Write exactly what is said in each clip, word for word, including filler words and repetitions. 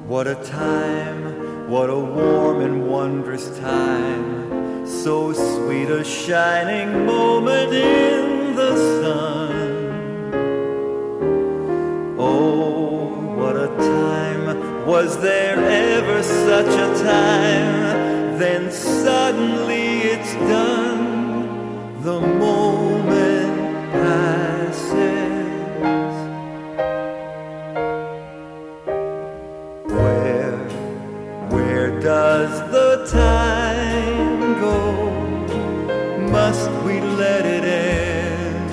What a time, what a warm and wondrous time, so sweet a shining moment in the sun. Oh, what a time, was there ever such a time, then suddenly it's done, the moment passes. Does the time go? Must we let it end?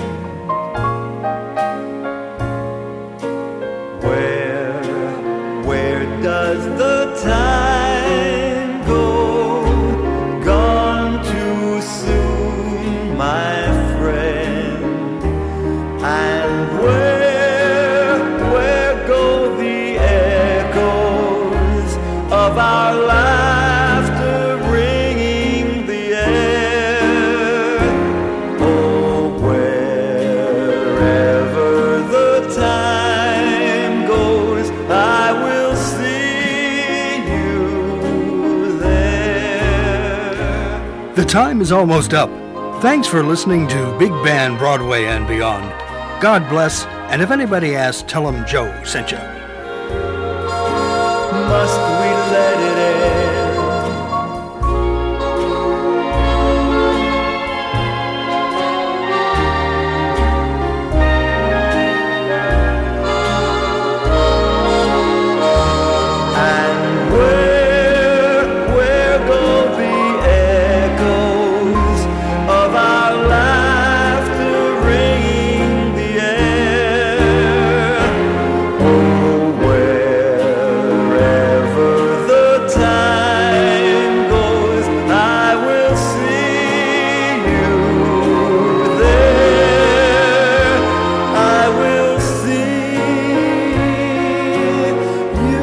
Where, where does the time go? Gone too soon, my friend. And where, where go the echoes of our lives? The time is almost up. Thanks for listening to Big Band Broadway and Beyond. God bless, and if anybody asks, tell them Joe sent you. Must we let it end? And where, where go the of our laughter ringing the air? Oh, wherever the time goes, I will see you there. I will see you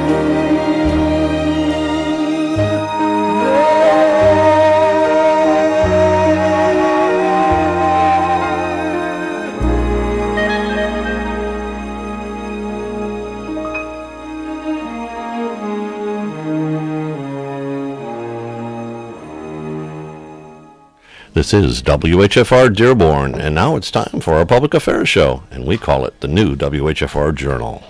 This is W H F R Dearborn, and now it's time for our public affairs show, and we call it the new W H F R Journal.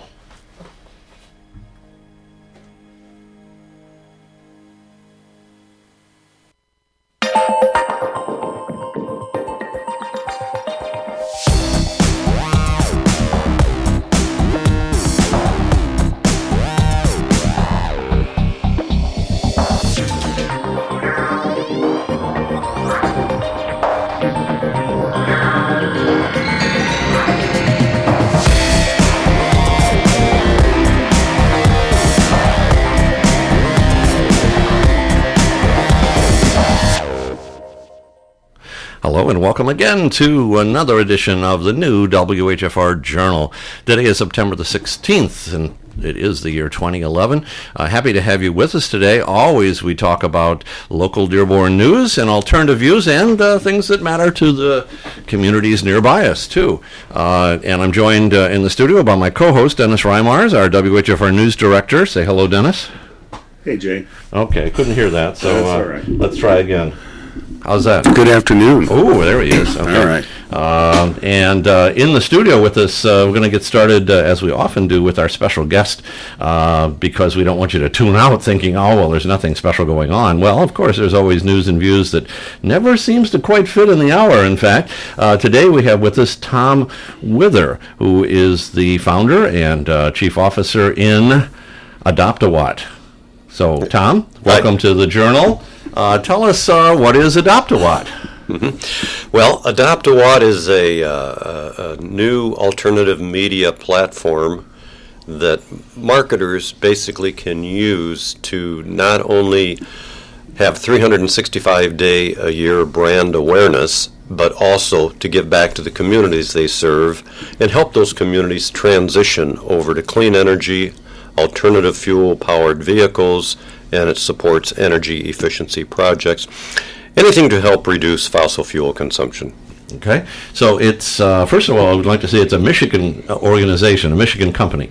Hello and welcome again to another edition of the new W H F R Journal. Today is September the sixteenth, and it is the year twenty eleven. Uh, happy to have you with us today. Always we talk about local Dearborn news and alternative views and uh, things that matter to the communities nearby us, too. Uh, and I'm joined uh, in the studio by my co-host, Dennis Reimars, our W H F R News Director. Say hello, Dennis. Hey, Jay. Okay, couldn't hear that, so That's uh, all right. Let's try again. How's that? Good afternoon. Oh, there he is. Okay. All right. Uh, and uh, in the studio with us, uh, we're going to get started, uh, as we often do, with our special guest, uh, because we don't want you to tune out thinking, oh, well, there's nothing special going on. Well, of course, there's always news and views that never seems to quite fit in the hour, in fact. Uh, today we have with us Tom Wither, who is the founder and uh, chief officer in Adopt-A-Watt. So, Tom, welcome to the Journal. Uh, tell us uh, what is Adopt-A-Watt? Mm-hmm. Well, Adopt-A-Watt is a, uh, a new alternative media platform that marketers basically can use to not only have three hundred sixty-five day a year brand awareness, but also to give back to the communities they serve and help those communities transition over to clean energy, alternative fuel-powered vehicles, and it supports energy efficiency projects. Anything to help reduce fossil fuel consumption. Okay. So it's, uh, first of all, I would like to say it's a Michigan organization, a Michigan company.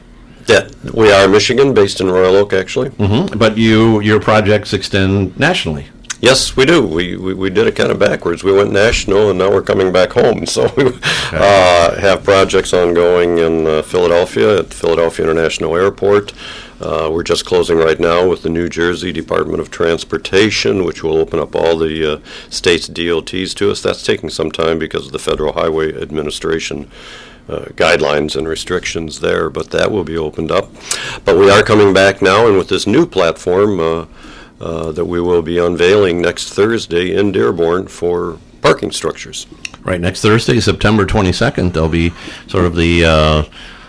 That we are Michigan, based in Royal Oak, actually. Mm-hmm. But you your projects extend nationally. Yes, we do. We, we we did it kind of backwards. We went national, and now we're coming back home. So we uh, have projects ongoing in uh, Philadelphia at Philadelphia International Airport. Uh, we're just closing right now with the New Jersey Department of Transportation, which will open up all the uh, state's D O Ts to us. That's taking some time because of the Federal Highway Administration uh, guidelines and restrictions there, but that will be opened up. But we are coming back now, and with this new platform uh, uh, that we will be unveiling next Thursday in Dearborn for parking structures. Right, next Thursday, September twenty-second, there'll be sort of the uh,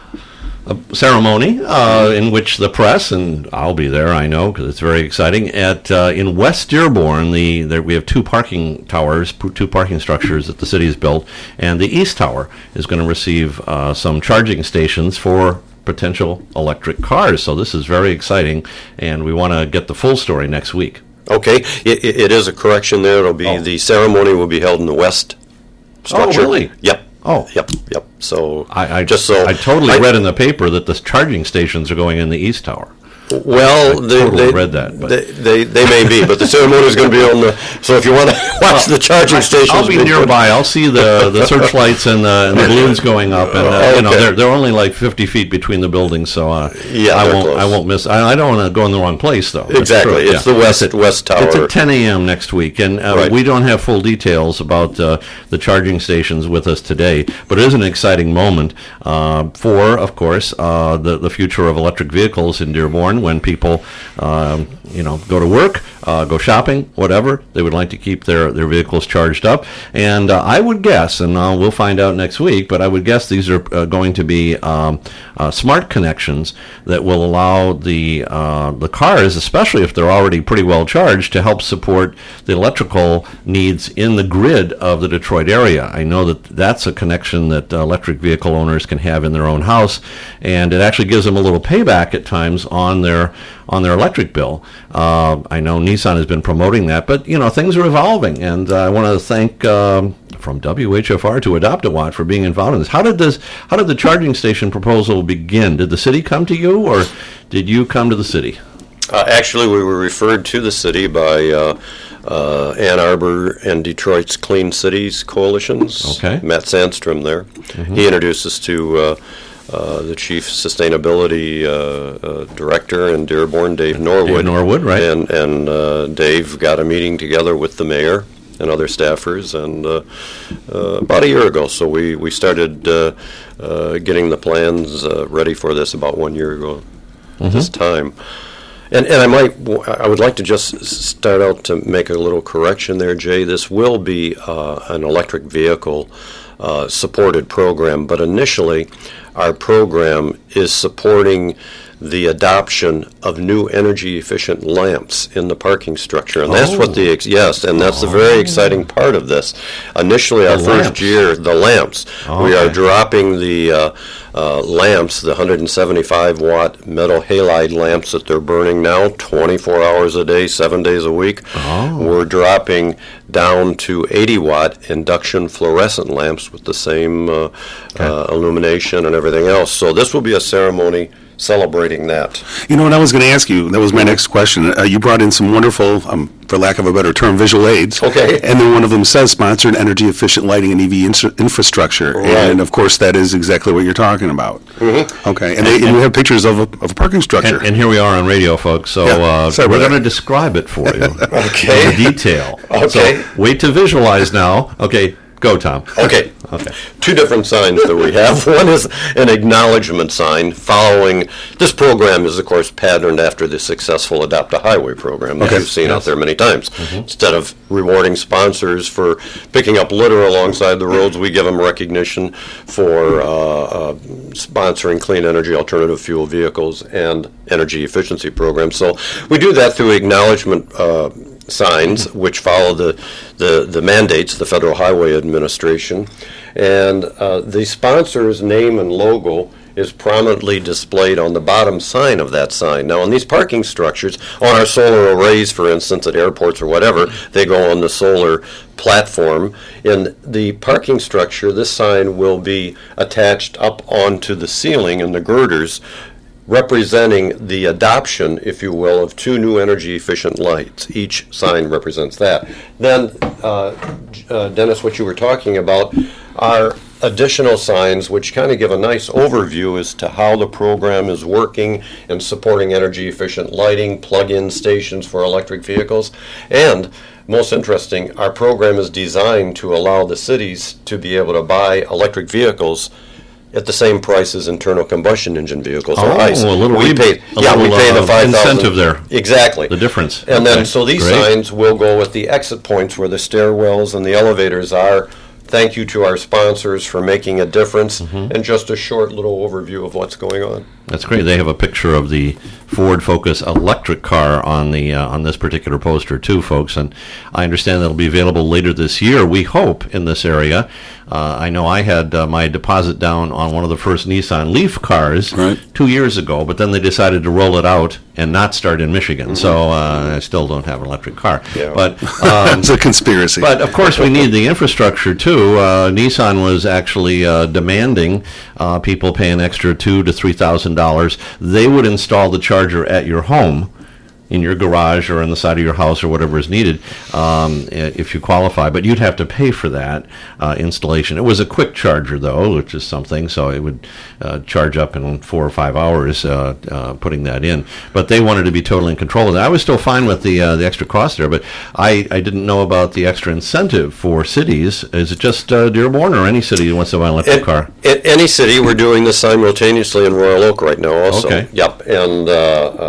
a ceremony uh, in which the press, and I'll be there, I know, because it's very exciting, at uh, in West Dearborn, the there, we have two parking towers, p- two parking structures that the city has built, and the East Tower is going to receive uh, some charging stations for potential electric cars. So this is very exciting, and we want to get the full story next week. Okay, it, it, it is a correction there. It'll be Oh. the ceremony will be held in the west structure. Oh, really? Yep. Oh. Yep. Yep. So I, I just so I totally I- read in the paper that the charging stations are going in the East Tower. Well, I they, totally they, read that, but- They, they they may be, but the ceremony is going to be on the. So if you want to watch the charging stations, I'll be being put- nearby. I'll see the, the searchlights and the, and the balloons going up, and uh, you know Okay. they're they're only like fifty feet between the buildings, so uh, Yeah, I they're won't close. I won't miss. I, I don't want to go in the wrong place though. That's Exactly. true, It's yeah. the west west tower. It's at ten a.m. next week, and uh, Right. we don't have full details about uh, the charging stations with us today, but it is an exciting moment uh, for, of course, uh, the, the future of electric vehicles in Dearborn when people, um, you know, go to work, uh, go shopping, whatever. They would like to keep their, their vehicles charged up, and uh, I would guess, and uh, we'll find out next week, but I would guess these are uh, going to be um, uh, smart connections that will allow the uh, the cars, especially if they're already pretty well charged, to help support the electrical needs in the grid of the Detroit area. I know that that's a connection that uh, electric vehicle owners can have in their own house, and it actually gives them a little payback at times on their on their electric bill. Uh, I know Nissan has been promoting that, but you know things are evolving, and uh, I want to thank um, from W H F R to Adopt-A-Watt for being involved in this. How did this? How did the charging station proposal begin? Did the city come to you, or did you come to the city? Uh, actually, we were referred to the city by uh, uh, Ann Arbor and Detroit's Clean Cities coalitions. Okay. Matt Sandstrom there. He introduced us to uh, uh, the chief sustainability uh, uh, director in Dearborn, Dave Norwood. Dave Norwood, right. And, and uh, Dave got a meeting together with the mayor and other staffers, and uh, uh, about a year ago. So we, we started uh, uh, getting the plans uh, ready for this about one year ago at this time. And, and I might, I would like to just s- start out to make a little correction there, Jay. This will be uh, an electric vehicle uh, supported program, but initially our program is supporting the adoption of new energy efficient lamps in the parking structure. And that's what the, ex- yes, and that's the very exciting part of this. Initially, our The first lamps. year, the lamps, we are Okay. dropping the uh, uh, lamps, the one hundred seventy-five watt metal halide lamps that they're burning now, twenty-four hours a day, seven days a week. We're dropping down to eighty watt induction fluorescent lamps with the same uh, uh, illumination and everything else. So this will be a ceremony celebrating that. You know what I was going to ask you? That was my next question. Uh, you brought in some wonderful, um, for lack of a better term, visual aids. Okay. And then one of them says sponsored energy efficient lighting and E V ins- infrastructure. Right. And of course, that is exactly what you're talking about. Mm-hmm. Okay. And, they, and we have pictures of a, of a parking structure. And, and here we are on radio, folks. So Yeah, uh, sorry we're about going to that. describe it for you Okay. in detail. Okay. So wait to visualize now. Okay, go, Tom. Okay. Okay. Two different signs that we have. One is an acknowledgement sign following, this program is, of course, patterned after the successful Adopt a Highway program that Okay. you've seen out Yes. there many times. Instead of rewarding sponsors for picking up litter alongside the roads, we give them recognition for uh, uh, sponsoring clean energy alternative fuel vehicles and energy efficiency programs. So we do that through acknowledgement uh, signs, which follow the, the, the mandates, the Federal Highway Administration. And uh, the sponsor's name and logo is prominently displayed on the bottom sign of that sign. Now, on these parking structures, on our solar arrays, for instance, at airports or whatever, they go on the solar platform. In the parking structure, this sign will be attached up onto the ceiling and the girders representing the adoption, if you will, of two new energy-efficient lights. Each sign represents that. Then, uh, uh, Dennis, what you were talking about are additional signs which kind of give a nice overview as to how the program is working and supporting energy-efficient lighting, plug-in stations for electric vehicles, and most interesting, our program is designed to allow the cities to be able to buy electric vehicles at the same price as internal combustion engine vehicles or Oh, ICE. a little we re- pay, a yeah, we little, pay the uh, five thousand incentive there. Exactly. The difference. And Okay, then, so these great. signs will go with the exit points where the stairwells and the elevators are. Thank you to our sponsors for making a difference, Mm-hmm. and just a short little overview of what's going on. That's great. They have a picture of the Ford Focus electric car on the uh, on this particular poster too, folks. And I understand that'll be available later this year. We hope in this area. Uh, I know I had uh, my deposit down on one of the first Nissan Leaf cars Right. two years ago, but then they decided to roll it out and not start in Michigan. So uh, I still don't have an electric car. Yeah. But um, It's a conspiracy. But of course, we need the infrastructure too. Uh, Nissan was actually uh, demanding uh, people pay an extra two to three thousand dollars. They would install the charger at your home, in your garage or on the side of your house or whatever is needed, um, i- if you qualify. But you'd have to pay for that uh, installation. It was a quick charger, though, which is something, so it would uh, charge up in four or five hours uh, uh, putting that in. But they wanted to be totally in control of that. I was still fine with the uh, the extra cost there, but I, I didn't know about the extra incentive for cities. Is it just uh, Dearborn or any city that wants to buy an electric At, car? at any city, we're doing this simultaneously in Royal Oak right now also. Okay. Yep, and uh,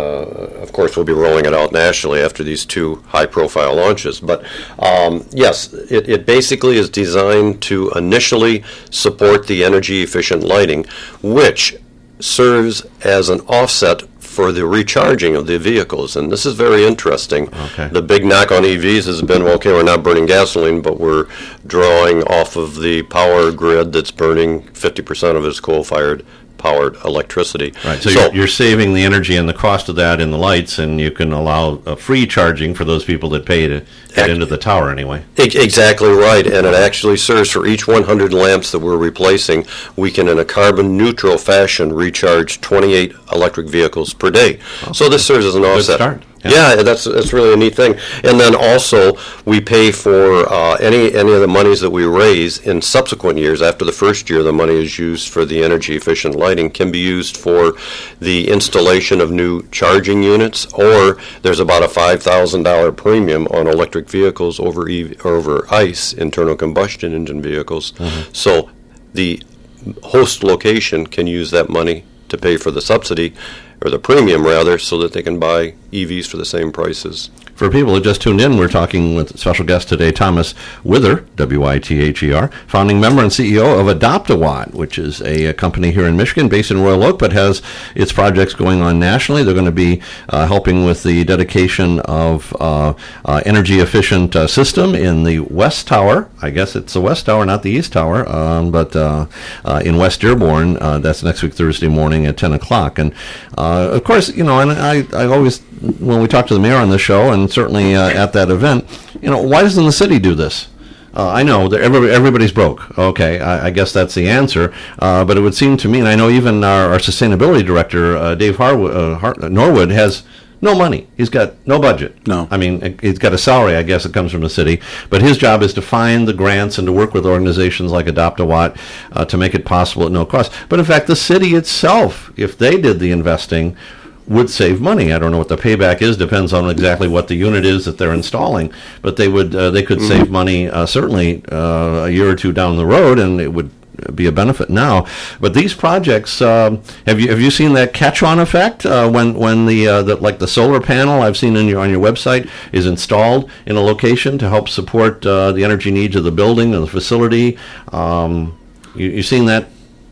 uh, of course we'll be rolling it out nationally after these two high-profile launches. But um, yes, it, it basically is designed to initially support the energy-efficient lighting, which serves as an offset for the recharging of the vehicles. And this is very interesting. Okay. The big knock on E Vs has been, well, okay, we're not burning gasoline, but we're drawing off of the power grid that's burning fifty percent of its coal-fired powered electricity. Right, so, you're, you're saving the energy and the cost of that in the lights, and you can allow uh, free charging for those people that pay to get Ac- into the tower anyway. E- Exactly right, and it actually serves for each one hundred lamps that we're replacing, we can, in a carbon-neutral fashion, recharge twenty-eight electric vehicles per day. So this serves as an offset. start. Yeah, that's that's really a neat thing. And then also, we pay for uh, any any of the monies that we raise in subsequent years. After the first year, the money is used for the energy-efficient lighting, can be used for the installation of new charging units, or there's about a five thousand dollars premium on electric vehicles over E V, over ICE, internal combustion engine vehicles. Mm-hmm. So the host location can use that money to pay for the subsidy, or the premium rather, so that they can buy E Vs for the same prices. For people who just tuned in, we're talking with special guest today, Thomas Wither, W I T H E R, founding member and C E O of Adopt-A-Watt, which is a, a company here in Michigan based in Royal Oak, but has its projects going on nationally. They're going to be uh, helping with the dedication of uh, uh, energy-efficient uh, system in the West Tower. I guess it's the West Tower, not the East Tower, um, but uh, uh, in West Dearborn. Uh, that's next week, Thursday morning at ten o'clock. And, uh, of course, you know, and I, I always, when we talk to the mayor on this show, and certainly uh, at that event, you know, why doesn't the city do this? Uh, I know that every, everybody's broke. Okay, I, I guess that's the answer. Uh, but it would seem to me, and I know even our, our sustainability director, uh, Dave Harwood, uh, Har- Norwood, has no money. He's got no budget. No. I mean, he's got a salary, I guess, that comes from the city. But his job is to find the grants and to work with organizations like Adopt-A-Watt uh, to make it possible at no cost. But in fact, the city itself, if they did the investing, would save money. I don't know what the payback is. Depends on exactly what the unit is that they're installing. But they would uh, they could Mm-hmm. save money uh, certainly uh, a year or two down the road, and it would be a benefit now. But these projects, um, have you have you seen that catch-on effect uh, when when the, uh, the like the solar panel I've seen in your on your website is installed in a location to help support uh, the energy needs of the building and the facility? Um, you you seen that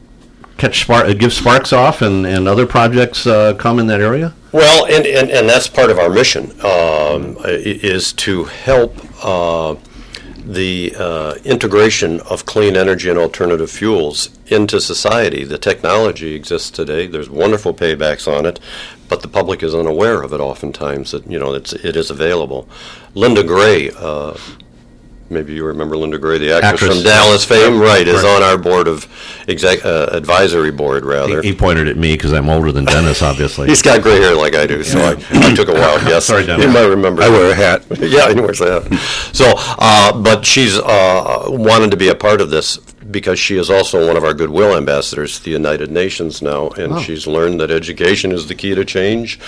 catch spark, it gives sparks off, and, and other projects uh, come in that area? Well, and, and, and that's part of our mission, um, i- is to help uh, the uh, integration of clean energy and alternative fuels into society. The technology exists today. There's wonderful paybacks on it, but the public is unaware of it oftentimes, that, you know, it's, it is available. Linda Gray, uh, maybe you remember Linda Gray, the actress, Actress. from Dallas fame, right, is Right. on our board of, exec, uh, advisory board, rather. He, he pointed at me because I'm older than Dennis, obviously. He's got gray hair like I do, so I, I took a wild guess. Sorry, Dennis. You might remember. I wear a hat. Yeah, he wears a hat. So, uh, but she's uh, wanted to be a part of this because she is also one of our goodwill ambassadors to the United Nations now, and Oh. she's learned that education is the key to change.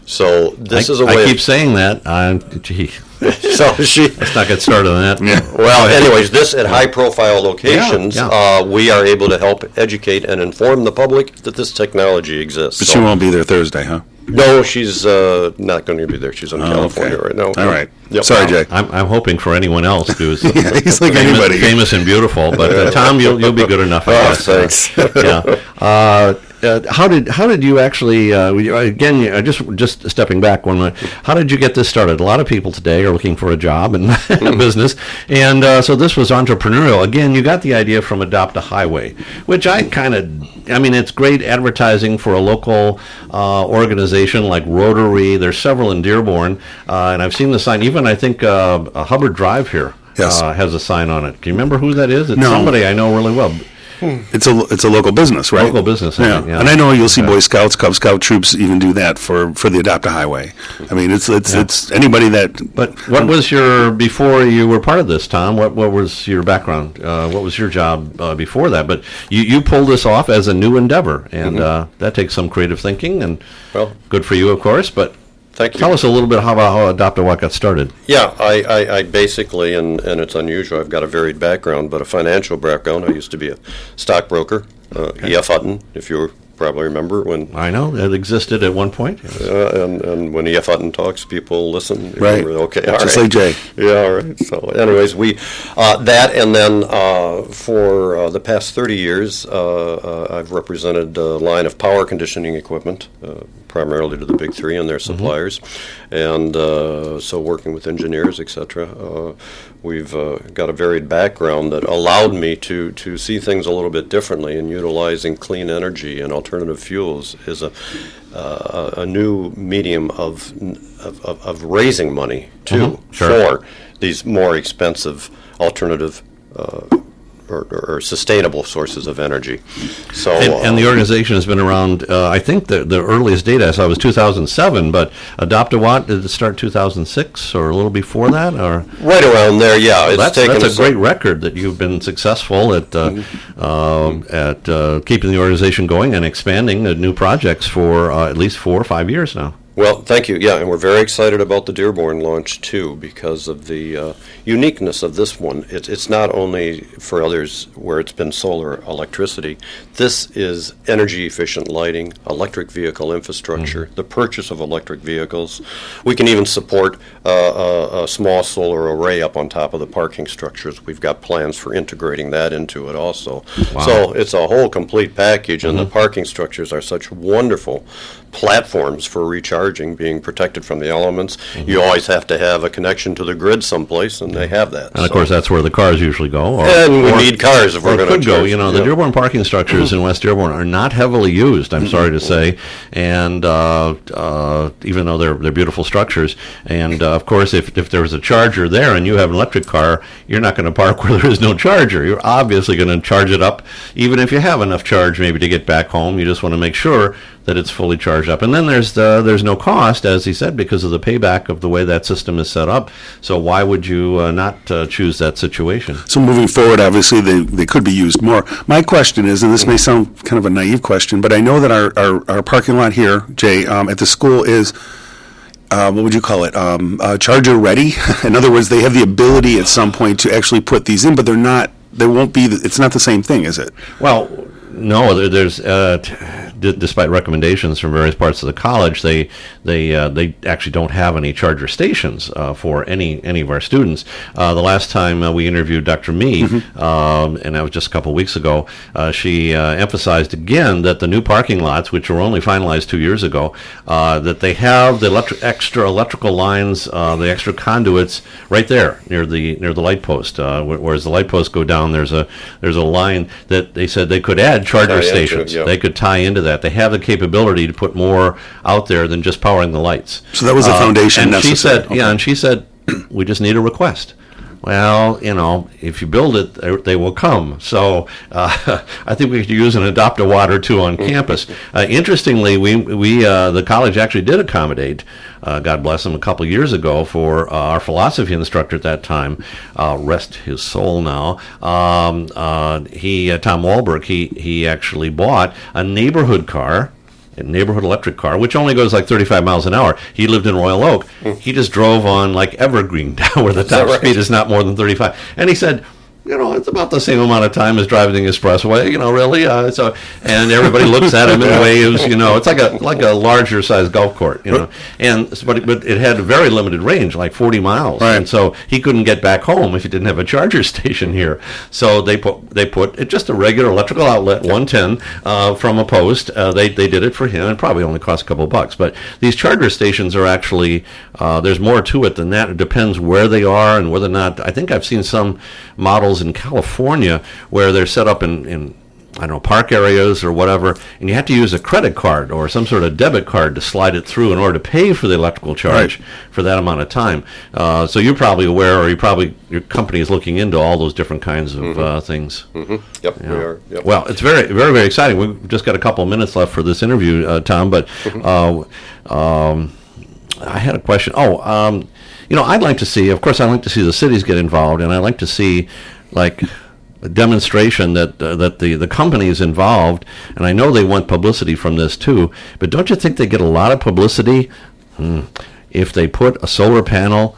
So this I, is a I way. keep of, saying that. I'm, gee, so she. let's not get started on that. Yeah. Well, anyways, this at high-profile locations, Yeah, Uh, we are able to help educate and inform the public that this technology exists. But So- she won't be there Thursday, huh? No, she's uh, not going to be there. She's in Oh, California okay. right now. All right. Yep. Sorry, Jay. I'm, I'm hoping for anyone else who's Yeah, he's like famous, anybody. famous and beautiful. But uh, Tom, you'll you'll be good enough. I Oh, guess. thanks. yeah. Uh, uh, how did how did you actually uh, we- again? you- uh, Just just stepping back one minute. How did you get this started? A lot of people today are looking for a job and a business, and uh, so this was entrepreneurial. Again, you got the idea from Adopt a Highway, which I kind of. I mean, it's great advertising for a local uh, organization like Rotary. There's several in Dearborn, uh, and I've seen the sign. Even I think uh, uh, Hubbard Drive here Yes. uh, has a sign on it. Can you remember who that is? It's No. somebody I know really well. It's a it's a local business, right? Local business, I Yeah. think, yeah. And I know you'll see Yeah. Boy Scouts, Cub Scout troops even do that for, for the Adopt a Highway. I mean, it's it's Yeah. it's anybody that. But what was your before you were part of this, Tom? What what was your background? Uh, what was your job uh, before that? But you, you pulled this off as a new endeavor, and uh, that takes some creative thinking, and Well, good for you, of course. But thank you. tell us a little bit how about how Adopt a What got started. Yeah, I, I, I basically, and, and it's unusual, I've got a varied background, but a financial background. I used to be a stockbroker, uh, E F. Hutton, if you probably remember when. I know it existed at one point. Yes. Uh, and, and when E F. Hutton talks, people listen. Right. Okay. All Just right. like Jay. Yeah. All right. So, anyways, we uh, that, and then uh, for uh, the past thirty years, uh, uh, I've represented a line of power conditioning equipment, uh, primarily to the big three and their suppliers, and uh, so working with engineers, et cetera. Uh, we've uh, got a varied background that allowed me to to see things a little bit differently, and utilizing clean energy and alternative fuels is a uh, a a new medium of of, of, of raising money too Mhm, sure. for these more expensive alternative uh, or, or sustainable sources of energy. So And, and the uh, organization has been around. Uh, I think the the earliest data I saw was two thousand seven, but Adopt a What did it start two thousand six or a little before that, or? right around there, yeah, it's That's, taken that's us a great record that you've been successful at uh, um, at uh, keeping the organization going and expanding uh, new projects for uh, at least four or five years now. Well, thank you. Yeah, and we're very excited about the Dearborn launch too, because of the uh, uniqueness of this one. It's it's not only for others where it's been solar electricity. This is energy efficient lighting, electric vehicle infrastructure, the purchase of electric vehicles. We can even support uh, a, a small solar array up on top of the parking structures. We've got plans for integrating that into it also. Wow. So it's a whole complete package, and the parking structures are such wonderful platforms for recharging, being protected from the elements. You always have to have a connection to the grid someplace, and they have that. And of So- course, that's where the cars usually go. Or, and we or- need cars if or we're it going to could go. You know, the Dearborn parking structures in West Dearborn are not heavily used. I'm sorry to say, and uh, uh, even though they're they're beautiful structures, and uh, of course, if if there was a charger there and you have an electric car, you're not going to park where there is no charger. You're obviously going to charge it up, even if you have enough charge maybe to get back home. You just want to make sure that it's fully charged up. And then there's the, there's no cost, as he said, because of the payback of the way that system is set up. So why would you uh, not uh, choose that situation? So moving forward, obviously, they, they could be used more. My question is, and this may sound kind of a naive question, but I know that our, our, our parking lot here, Jay, um, at the school is, uh, what would you call it, um, uh, charger ready? In other words, they have the ability at some point to actually put these in, but they're not, there won't be, the- it's not the same thing, is it? Well, no, there, there's uh, t- d- despite recommendations from various parts of the college, they they uh, they actually don't have any charger stations uh, for any any of our students. Uh, the last time uh, we interviewed Doctor Mee, um, and that was just a couple weeks ago, uh, she uh, emphasized again that the new parking lots, which were only finalized two years ago, uh, that they have the electri- extra electrical lines, uh, the extra conduits right there near the near the light post. Uh, wh- whereas the light posts go down, there's a there's a line that they said they could add charger Tie into, stations. yeah. They could tie into that. They have the capability to put more out there than just powering the lights. So that was the Uh, foundation and she necessary. said, yeah, and she said, we just need a request. Well, you know, if you build it, they, they will come. So uh, I think we could use an adopt-a-watt or two on campus. Uh, interestingly, we we uh, the college actually did accommodate, uh, God bless him, a couple years ago for uh, our philosophy instructor at that time, uh, rest his soul now. Um, uh, he, uh, Tom Wahlberg, he he actually bought a neighborhood car. A neighborhood electric car, which only goes like thirty-five miles an hour. He lived in Royal Oak. He just drove on like Evergreen down where the top right? speed is not more than thirty-five. And he said, you know, it's about the same amount of time as driving the expressway, you know, really. Uh, so, and everybody looks at him and waves, you know, it's like a like a larger size golf court, you know. And but but it had a very limited range, like forty miles, Right. and so he couldn't get back home if he didn't have a charger station here. So they put they put it just a regular electrical outlet, one ten uh, from a post. Uh, they they did it for him. It probably only cost a couple of bucks, but these charger stations are actually uh, there's more to it than that. It depends where they are and whether or not. I think I've seen some models in California where they're set up in, in I don't know, park areas or whatever, and you have to use a credit card or some sort of debit card to slide it through in order to pay for the electrical charge Right. for that amount of time. Uh, so you're probably aware, or you probably your company is looking into all those different kinds of Mm-hmm. uh, things. Mm-hmm. Yep, Yeah. we are. Yep. Well, it's very, very, very exciting. We've just got a couple of minutes left for this interview, uh, Tom, but uh, um, I had a question. Oh, um, you know, I'd like to see, of course, I'd like to see the cities get involved, and I'd like to see, like, a demonstration that uh, that the, the companies involved, and I know they want publicity from this too, but don't you think they get a lot of publicity hmm, if they put a solar panel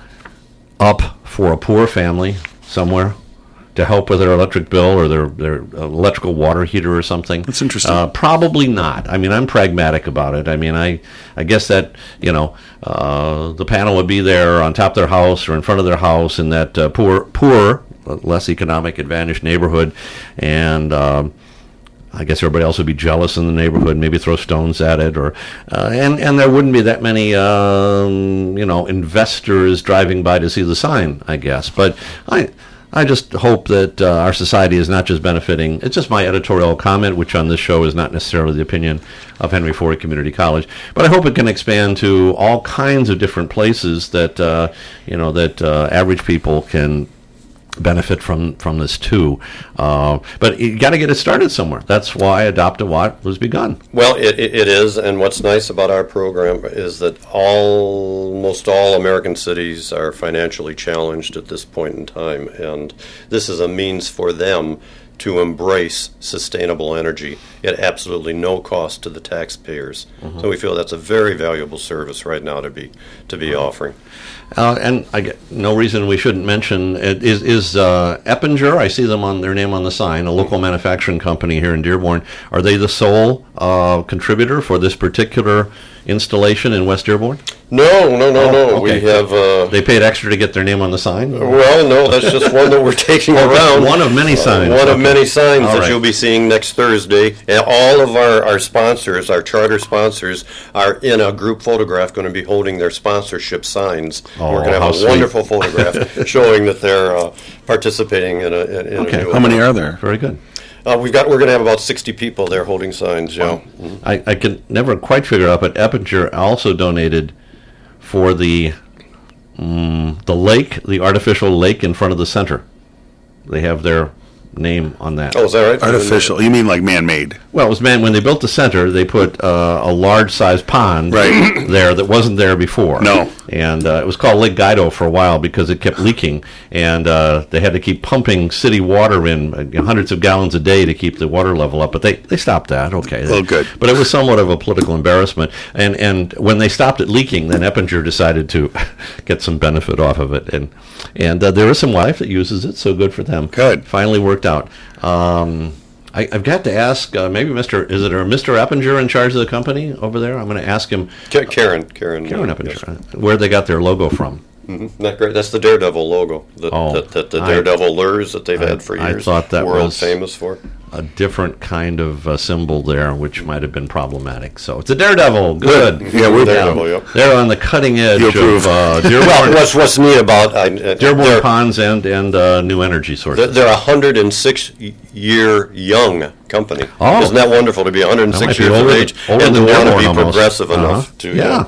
up for a poor family somewhere to help with their electric bill or their, their electrical water heater or something? That's interesting. Uh, probably not. I mean, I'm pragmatic about it. I mean, I, I guess that, you know, uh, the panel would be there on top of their house or in front of their house in that uh, poor, poor, less economic advantaged neighborhood, and um, I guess everybody else would be jealous in the neighborhood, maybe throw stones at it, or uh, and and there wouldn't be that many um, you know investors driving by to see the sign, I guess. But I I just hope that uh, our society is not just benefiting. It's just my editorial comment, which on this show is not necessarily the opinion of Henry Ford Community College, but I hope it can expand to all kinds of different places that uh, you know that uh, average people can benefit from from this too, uh, but you got to get it started somewhere. That's why Adopt-a-Watt was begun. Well, it, it, it is, and what's nice about our program is that almost all American cities are financially challenged at this point in time, and this is a means for them to embrace sustainable energy at absolutely no cost to the taxpayers. Mm-hmm. So we feel that's a very valuable service right now to be to be mm-hmm. offering. Uh, and I get no reason we shouldn't mention it is is uh, Eppinger. I see them on their name on the sign. A local manufacturing company here in Dearborn. Are they the sole uh, contributor for this particular installation in West Dearborn? No, no, no, Oh, no. okay. We have. Uh, They paid extra to get their name on the sign? well, no, that's just one that we're taking Oh, just around. one of many signs. Uh, one of Okay. many signs All that right. you'll be seeing next Thursday. And all of our, our sponsors, our charter sponsors, are in a group photograph going to be holding their sponsorship signs. Oh, we're going to how have a sweet. wonderful photograph showing that they're uh, participating in a, in, in Okay. a new How many are there? Very good. Uh, we've got. We're going to have about sixty people there holding signs. Yeah. I, I can never quite figure out, but Eppinger also donated for the mm, the lake, the artificial lake in front of the center. They have their name on that. Oh, is that right? Artificial. You mean like man-made? Well, it was man when they built the center, they put uh, a large-sized pond Right. there that wasn't there before. No. And uh, it was called Lake Guido for a while because it kept leaking, and uh, they had to keep pumping city water in uh, hundreds of gallons a day to keep the water level up. But they, they stopped that. Okay. Oh, good. But it was somewhat of a political embarrassment. And and when they stopped it leaking, then Eppinger decided to get some benefit off of it. And and uh, there is some wife that uses it, so good for them. Good. Finally worked out. Um, I, I've got to ask, uh, maybe Mister Is it or Mister Eppinger in charge of the company over there? I'm going to ask him. Ka- Karen. Karen. Karen uh, Eppinger, yes. uh, where they got their logo from. Mm-hmm. Not great. That's the Daredevil logo that, Oh, that, that the I- Daredevil lures that they've I- had for I years. thought that world was- famous for. A different kind of uh, symbol there, which might have been problematic. So it's a daredevil. Good. Yeah, we're Daredevil, yep. They're on the cutting edge You of approve. uh, Well, Dearborn, what's what's neat about I, uh, Dearborn they're, ponds and and uh, new energy they're sources. they're a hundred and six year young company. Oh. Isn't that wonderful to be one hundred and That might six be years of older age than- older and to than want to Dearborn be almost. progressive Uh-huh. enough to Yeah.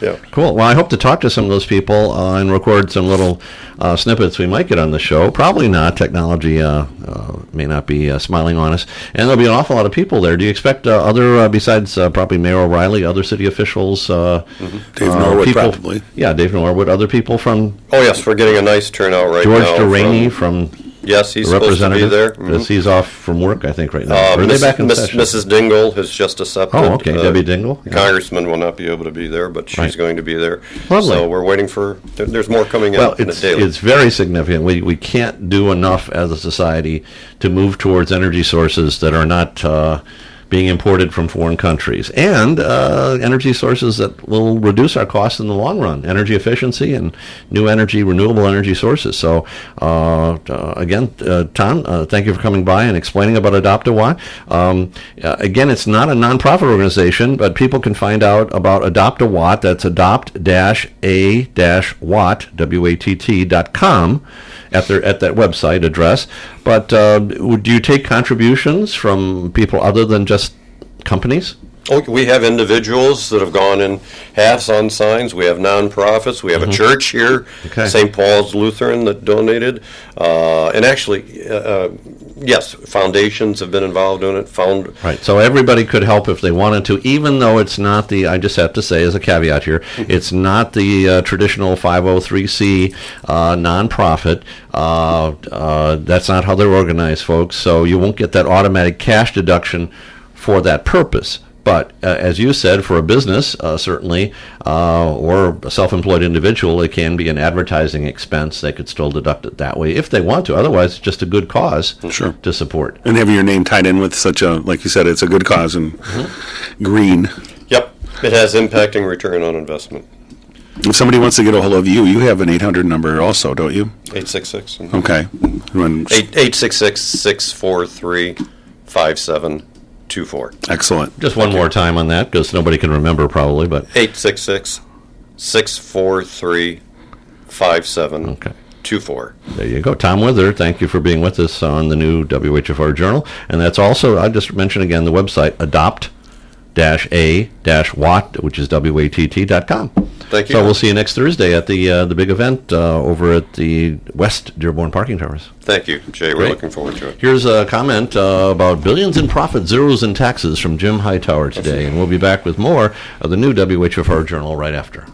Yeah. Cool. Well, I hope to talk to some of those people uh, and record some little uh, snippets we might get on the show. Probably not. Technology uh, uh, may not be uh, smiling on us. And there'll be an awful lot of people there. Do you expect uh, other, uh, besides uh, probably Mayor O'Reilly, other city officials? Uh, mm-hmm. Dave uh, Norwood, people, probably. Yeah, Dave Norwood. Other people from... Oh, yes, we're getting a nice turnout right George now. George Deraney from... from Yes, he's the supposed to be there. Mm-hmm. He's off from work, I think, right now. Uh, or are Miss, they back in Miss, session? Missus Dingle has just accepted. Oh, okay. Uh, Debbie Dingle. The yeah. congressman will not be able to be there, but she's right. going to be there. Lovely. So we're waiting for, there, there's more coming well, in, it's, in the daily. It's very significant. We, we can't do enough as a society to move towards energy sources that are not uh, being imported from foreign countries, and uh, energy sources that will reduce our costs in the long run, energy efficiency and new energy, renewable energy sources. So, uh, uh, again, uh, Tom, uh, thank you for coming by and explaining about Adopt a Watt. Um, uh, again, it's not a nonprofit organization, but people can find out about Adopt a Watt. That's adopt dash a dash watt, W A T T dot com. At their at that website address, but uh, do you take contributions from people other than just companies? Oh, we have individuals that have gone in halves on signs. We have nonprofits. We have Mm-hmm. a church here, Okay. Saint Paul's Lutheran, that donated. Uh, and actually, uh, uh, yes, foundations have been involved in it. Found Right. So everybody could help if they wanted to, even though it's not the, I just have to say as a caveat here, it's not the uh, traditional five oh three C uh, nonprofit. Uh, uh, that's not how they're organized, folks. So you won't get that automatic cash deduction for that purpose. But uh, as you said, for a business, uh, certainly, uh, or a self-employed individual, it can be an advertising expense. They could still deduct it that way if they want to. Otherwise, it's just a good cause Sure. to support. And having your name tied in with such a, like you said, it's a good cause and Mm-hmm. green. Yep, it has impacting return on investment. If somebody wants to get a hold of you, you have an eight hundred number also, don't you? eight six six. Okay. When- eight six six, six four three, five seven two four. Excellent. Just one more time on that, because nobody can remember probably, but eight six six, six four three, five seven okay. two four. There you go. Tom Wither, thank you for being with us on the new W H F R Journal. And that's also, I just mentioned again, the website, adopt dash a dash watt, which is W A T T dot com. Thank you. So we'll see you next Thursday at the uh, the big event uh, over at the West Dearborn Parking Towers. Thank you, Jay. We're Great. looking forward to it. Here's a comment uh, about billions in profit, zeros in taxes from Jim Hightower today. And we'll be back with more of the new W H F R Journal right after.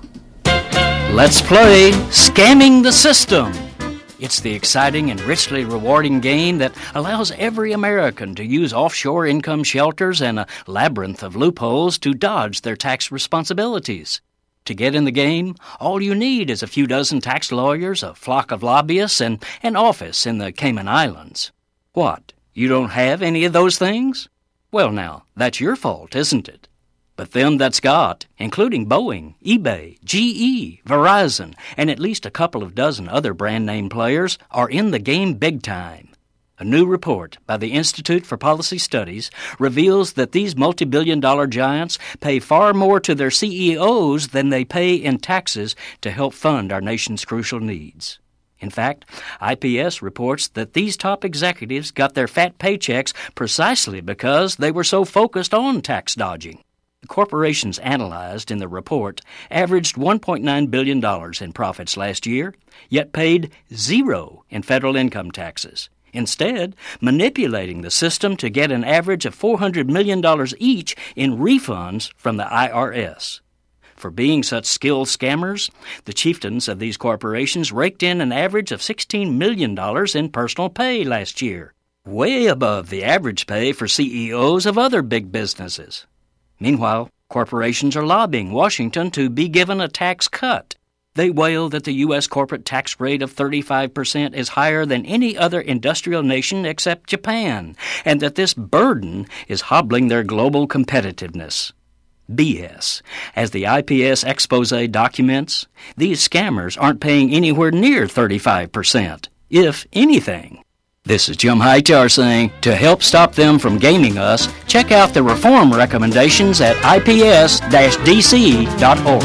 Let's play Scamming the System. It's the exciting and richly rewarding game that allows every American to use offshore income shelters and a labyrinth of loopholes to dodge their tax responsibilities. To get in the game, all you need is a few dozen tax lawyers, a flock of lobbyists, and an office in the Cayman Islands. What, you don't have any of those things? Well, now, that's your fault, isn't it? But them that's got, including Boeing, eBay, G E, Verizon, and at least a couple of dozen other brand-name players, are in the game big time. A new report by the Institute for Policy Studies reveals that these multi-billion dollar giants pay far more to their C E Os than they pay in taxes to help fund our nation's crucial needs. In fact, I P S reports that these top executives got their fat paychecks precisely because they were so focused on tax dodging. The corporations analyzed in the report averaged one point nine billion dollars in profits last year, yet paid zero in federal income taxes, instead manipulating the system to get an average of four hundred million dollars each in refunds from the I R S. For being such skilled scammers, the chieftains of these corporations raked in an average of sixteen million dollars in personal pay last year, way above the average pay for C E Os of other big businesses. Meanwhile, corporations are lobbying Washington to be given a tax cut. They wail that the U S corporate tax rate of thirty-five percent is higher than any other industrial nation except Japan, and that this burden is hobbling their global competitiveness. B S. As the I P S expose documents, these scammers aren't paying anywhere near thirty-five percent, if anything. This is Jim Hightower saying, to help stop them from gaming us, check out the reform recommendations at I P S D C dot org.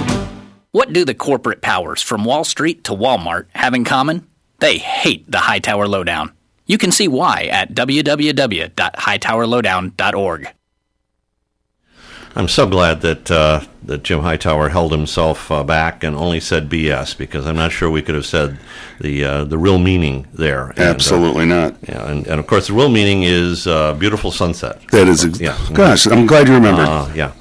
What do the corporate powers from Wall Street to Walmart have in common? They hate the Hightower Lowdown. You can see why at w w w dot hightower lowdown dot org. I'm so glad that uh, that Jim Hightower held himself uh, back and only said B S, because I'm not sure we could have said the uh, the real meaning there. And, Absolutely uh, not. Yeah, and, and of course the real meaning is uh, beautiful sunset. That is, ex- yeah. Gosh, I'm glad you remembered. Uh, yeah.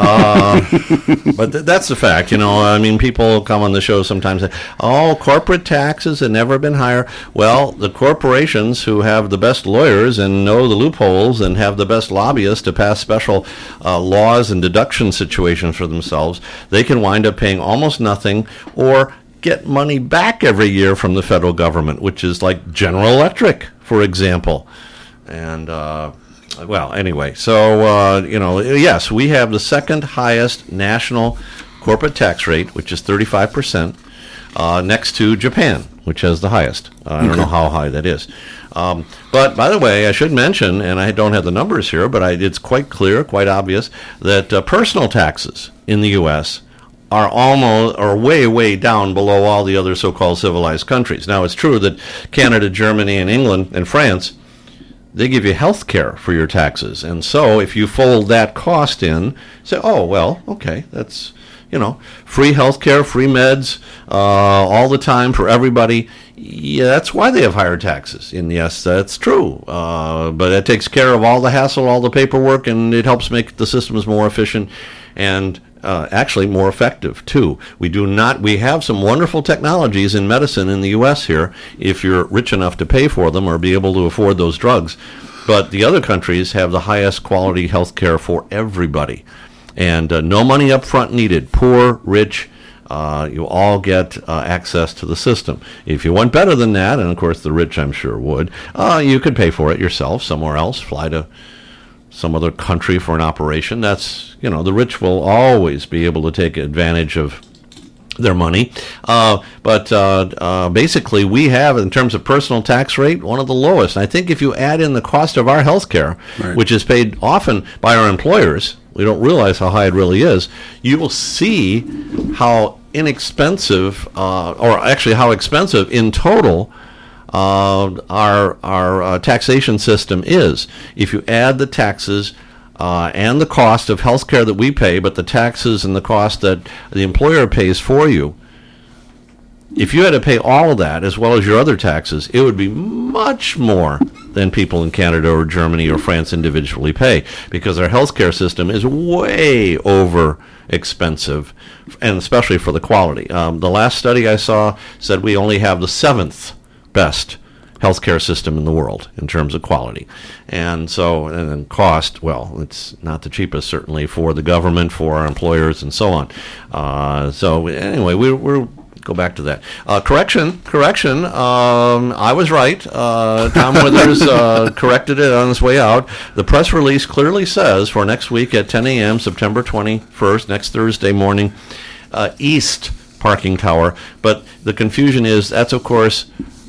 Uh, but th- that's the fact, you know. I mean, people come on the show sometimes and say, oh, corporate taxes have never been higher. Well, the corporations who have the best lawyers and know the loopholes and have the best lobbyists to pass special uh, laws and deduction situations for themselves, they can wind up paying almost nothing or get money back every year from the federal government, which is like General Electric, for example. And, uh, well, anyway, so, uh, you know, yes, we have the second highest national corporate tax rate, which is thirty-five percent, uh, next to Japan, which has the highest. Uh, I don't know how high that is. Um, but, by the way, I should mention, and I don't have the numbers here, but I, it's quite clear, quite obvious, that uh, personal taxes in the U S are almost, or way, way down below all the other so-called civilized countries. Now, it's true that Canada, Germany, and England, and France, they give you health care for your taxes. And so if you fold that cost in, say, oh, well, okay, that's, you know, free health care, free meds, uh, all the time for everybody. Yeah, that's why they have higher taxes. And yes, that's true. Uh, but it takes care of all the hassle, all the paperwork, and it helps make the systems more efficient and uh, actually more effective, too. We do not, we have some wonderful technologies in medicine in the U S here, if you're rich enough to pay for them or be able to afford those drugs. But the other countries have the highest quality health care for everybody. And uh, no money up front needed. Poor, rich, uh, you all get uh, access to the system. If you want better than that, and of course the rich I'm sure would, uh, you could pay for it yourself somewhere else, fly to some other country for an operation. That's, you know, the rich will always be able to take advantage of their money. Uh, but uh, uh, basically, we have, in terms of personal tax rate, one of the lowest. I think if you add in the cost of our health care, right, which is paid often by our employers, we don't realize how high it really is, you will see how inexpensive, uh, or actually how expensive in total, Uh, our our uh, taxation system is. If you add the taxes uh, and the cost of health care that we pay, but the taxes and the cost that the employer pays for you, if you had to pay all of that as well as your other taxes, it would be much more than people in Canada or Germany or France individually pay, because our health care system is way over expensive, and especially for the quality. Um, the last study I saw said we only have the seventh best healthcare system in the world in terms of quality. And so, and then cost, well, it's not the cheapest, certainly, for the government, for our employers, and so on. Uh, so anyway, we, we'll go back to that. Uh, correction, correction, um, I was right. Uh, Tom Withers uh, corrected it on his way out. The press release clearly says for next week at ten a.m., September twenty-first, next Thursday morning, uh, East Parking Tower. But the confusion is that's, of course,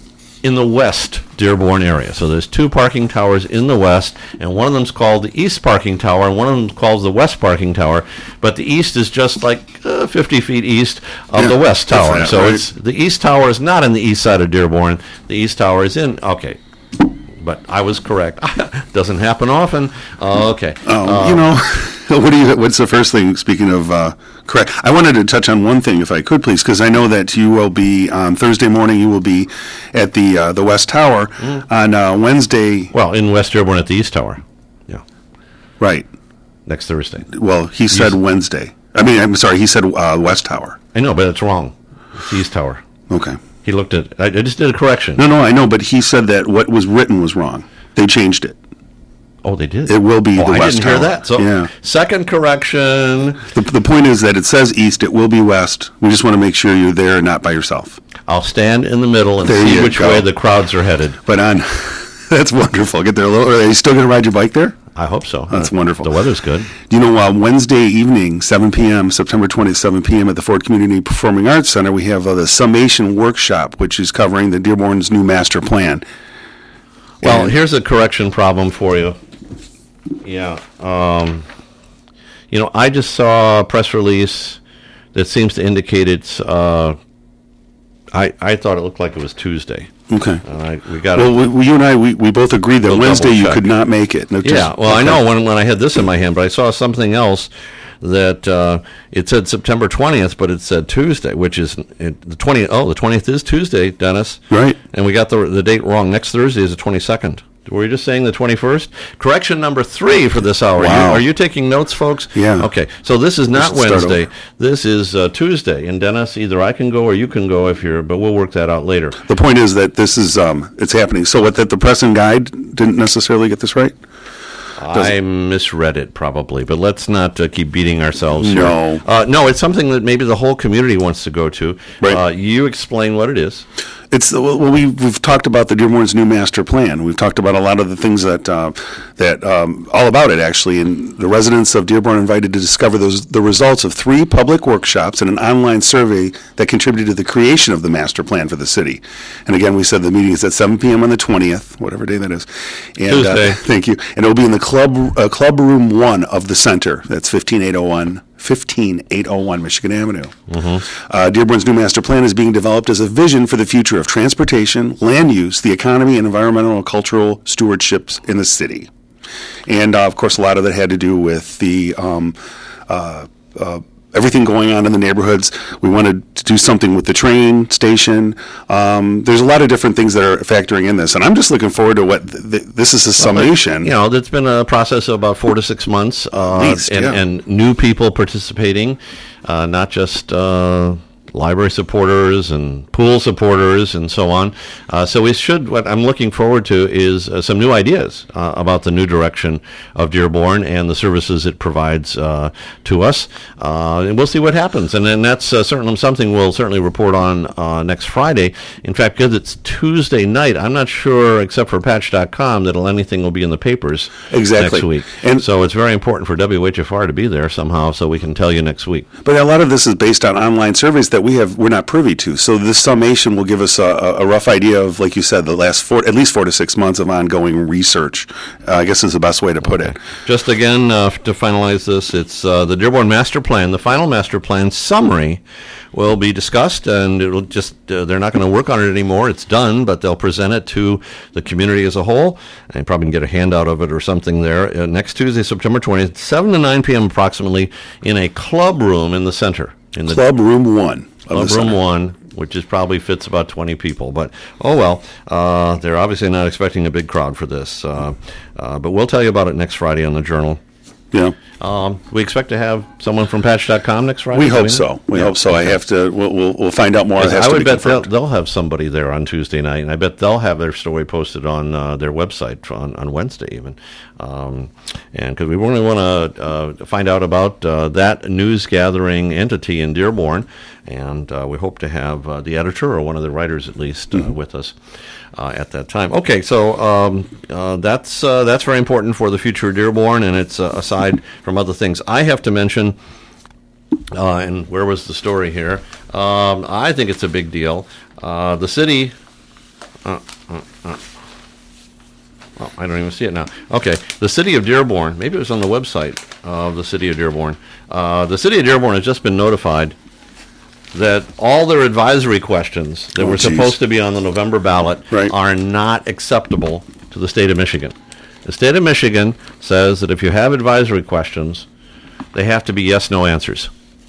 in the West Dearborn area. So there's two parking towers in the West, and one of them's called the East Parking Tower, and one of them's called the West Parking Tower. But the East is just like uh, fifty feet east of yeah, the West Tower. that, So right? it's the East Tower is not in the east side of Dearborn. The East Tower is in, okay. But I was correct. Doesn't happen often. Uh, okay. Um, Uh, you know, what do you? What's the first thing? Speaking of uh, correct, I wanted to touch on one thing, if I could, please, because I know that you will be on Thursday morning. You will be at the uh, the West Tower Mm. on uh, Wednesday. Well, in West Dearborn at the East Tower. Yeah. Right. Next Thursday. Well, he said Wednesday. I mean, I'm sorry. He said uh, West Tower. I know, but it's wrong. It's the East Tower. Okay. He looked at. I, I just did a correction. No, no, I know, but he said that what was written was wrong. They changed it. Oh, they did. It will be oh, the I West didn't hear Tower. that. So, yeah. second correction. The, the point is that it says East. It will be West. We just want to make sure you're there and not by yourself. I'll stand in the middle and There see you which go. way the crowds are headed. But on, that's wonderful. Get there a little. Are you still going to ride your bike there? I hope so. That's Uh, wonderful. The weather's good. You know, uh, Wednesday evening, seven p.m., September twentieth, seven p.m. at the Ford Community Performing Arts Center, we have uh, the Summation Workshop, which is covering the Dearborn's new master plan. Well, And- here's a correction problem for you. Yeah. Um, you know, I just saw a press release that seems to indicate it's, uh, I, I thought it looked like it was Tuesday. Okay. Uh, we got Well, it. we, you and I, we, we both agreed that We'll Wednesday you double check. could not make it. No, just- Yeah, well, I okay. know when, when I had this in my hand, but I saw something else that uh, it said September twentieth, but it said Tuesday, which is it, the twentieth. Oh, the twentieth is Tuesday, Dennis. Right. And we got the the date wrong. Next Thursday is the twenty-second. Were you just saying the twenty-first? Correction number three for this hour. Wow. You, are you taking notes, folks? Yeah. Okay, so this is not should start Wednesday. over. This is uh, Tuesday. And Dennis, either I can go or you can go if you're, but we'll work that out later. The point is that this is, um, it's happening. So what, that the press and guide didn't necessarily get this right? I misread it probably, but let's not uh, keep beating ourselves here. No. Uh, no, it's something that maybe the whole community wants to go to. Right. Uh, you explain what it is. It's well, we we've talked about the Dearborn's new master plan. We've talked about a lot of the things that uh, that um, all about it actually. And the residents of Dearborn are invited to discover those the results of three public workshops and an online survey that contributed to the creation of the master plan for the city. And again, we said the meeting is at seven p.m. on the twentieth, whatever day that is. And, Tuesday. Uh, thank you. And it will be in the club uh, club room one of the center. That's fifteen eight oh one. fifteen eight oh one Michigan Avenue. Uh, Dearborn's new master plan is being developed as a vision for the future of transportation, land use, the economy, and environmental and cultural stewardships in the city. And, uh, of course, a lot of that had to do with the um, uh, uh, everything going on in the neighborhoods. We wanted to do something with the train station. Um, there's a lot of different things that are factoring in this, and I'm just looking forward to what th- th- this is a summation. You know, that's been a process of about four to six months, uh, least, and, yeah. and new people participating, uh, not just uh, library supporters and pool supporters and so on. Uh, so we should, what I'm looking forward to is uh, some new ideas uh, about the new direction of Dearborn and the services it provides uh, to us. Uh, and we'll see what happens. And then that's uh, certainly something we'll certainly report on uh, next Friday. In fact, because it's Tuesday night, I'm not sure, except for patch dot com, that anything will be in the papers Exactly. next week. And- so it's very important for W H F R to be there somehow so we can tell you next week. But a lot of this is based on online surveys that we have we're not privy to. So this summation will give us a, a rough idea of, like you said, the last four, at least four to six months of ongoing research. Uh, I guess is the best way to put it. Just again, uh, to finalize this, it's uh, the Dearborn Master Plan. The final Master Plan summary will be discussed, and it'll just, uh, they're not going to work on it anymore. It's done, but they'll present it to the community as a whole, and probably can get a handout of it or something there uh, next Tuesday, September twentieth, seven to nine p.m. approximately, in a club room in the center. In the Club Room One. of Club the Room center. One, which is probably fits about twenty people. But oh well, uh, they're obviously not expecting a big crowd for this. Uh, uh, but we'll tell you about it next Friday on the Journal. Yeah. Um, we expect to have someone from patch dot com next Friday. We Do hope know? so. We Yeah. hope so. I have to. We'll we'll, we'll find out more. It has I to would be bet they'll, confirmed. they'll have somebody there on Tuesday night, and I bet they'll have their story posted on uh, their website on, on Wednesday even. Um, and because we really want to uh, find out about uh, that news gathering entity in Dearborn, and uh, we hope to have uh, the editor or one of the writers at least uh, Mm-hmm. with us uh, at that time. Okay, so um, uh, that's uh, that's very important for the future of Dearborn, and it's uh, aside from other things. I have to mention. Uh, and where was the story here? Um, I think it's a big deal. Uh, the city. Uh, uh, uh, oh, I don't even see it now. Okay, the city of Dearborn. Maybe it was on the website of the city of Dearborn. Uh, the city of Dearborn has just been notified that all their advisory questions that Oh, were geez. supposed to be on the November ballot Right. are not acceptable to the state of Michigan. The state of Michigan says that if you have advisory questions, they have to be yes/no answers.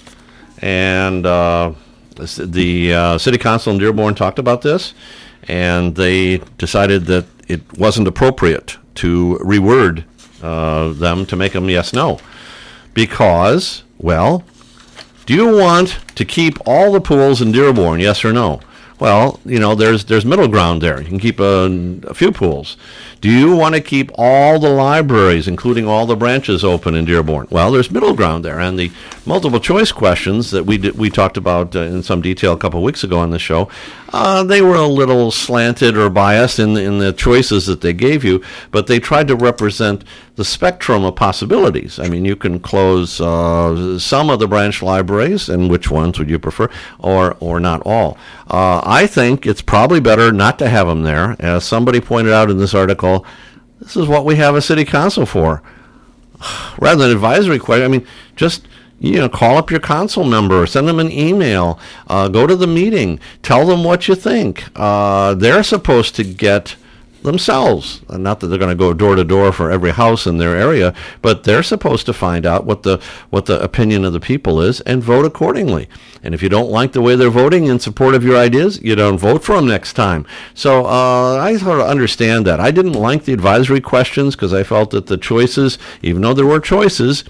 And uh, this- the uh, city council in Dearborn talked about this, and they decided that it wasn't appropriate to reword uh, them to make them yes/no, because, well, do you want to keep all the pools in Dearborn, yes or no? Well, you know, there's there's middle ground there. You can keep a, a few pools. Do you want to keep all the libraries, including all the branches, open in Dearborn? Well, there's middle ground there. And the multiple choice questions that we did, we talked about uh, in some detail a couple of weeks ago on the show, uh, they were a little slanted or biased in the, in the choices that they gave you, but they tried to represent the spectrum of possibilities. I mean, you can close uh, some of the branch libraries, and which ones would you prefer, or or not all. Uh, I think it's probably better not to have them there. As somebody pointed out in this article, this is what we have a city council for. Rather than advisory question, I mean, just You know, call up your council member, send them an email, uh, go to the meeting, tell them what you think. Uh, they're supposed to get themselves, not that they're going to go door to door for every house in their area, but they're supposed to find out what the what the opinion of the people is and vote accordingly. And if you don't like the way they're voting in support of your ideas, you don't vote for them next time. So uh, I sort of understand that. I didn't like the advisory questions because I felt that the choices, even though there were choices,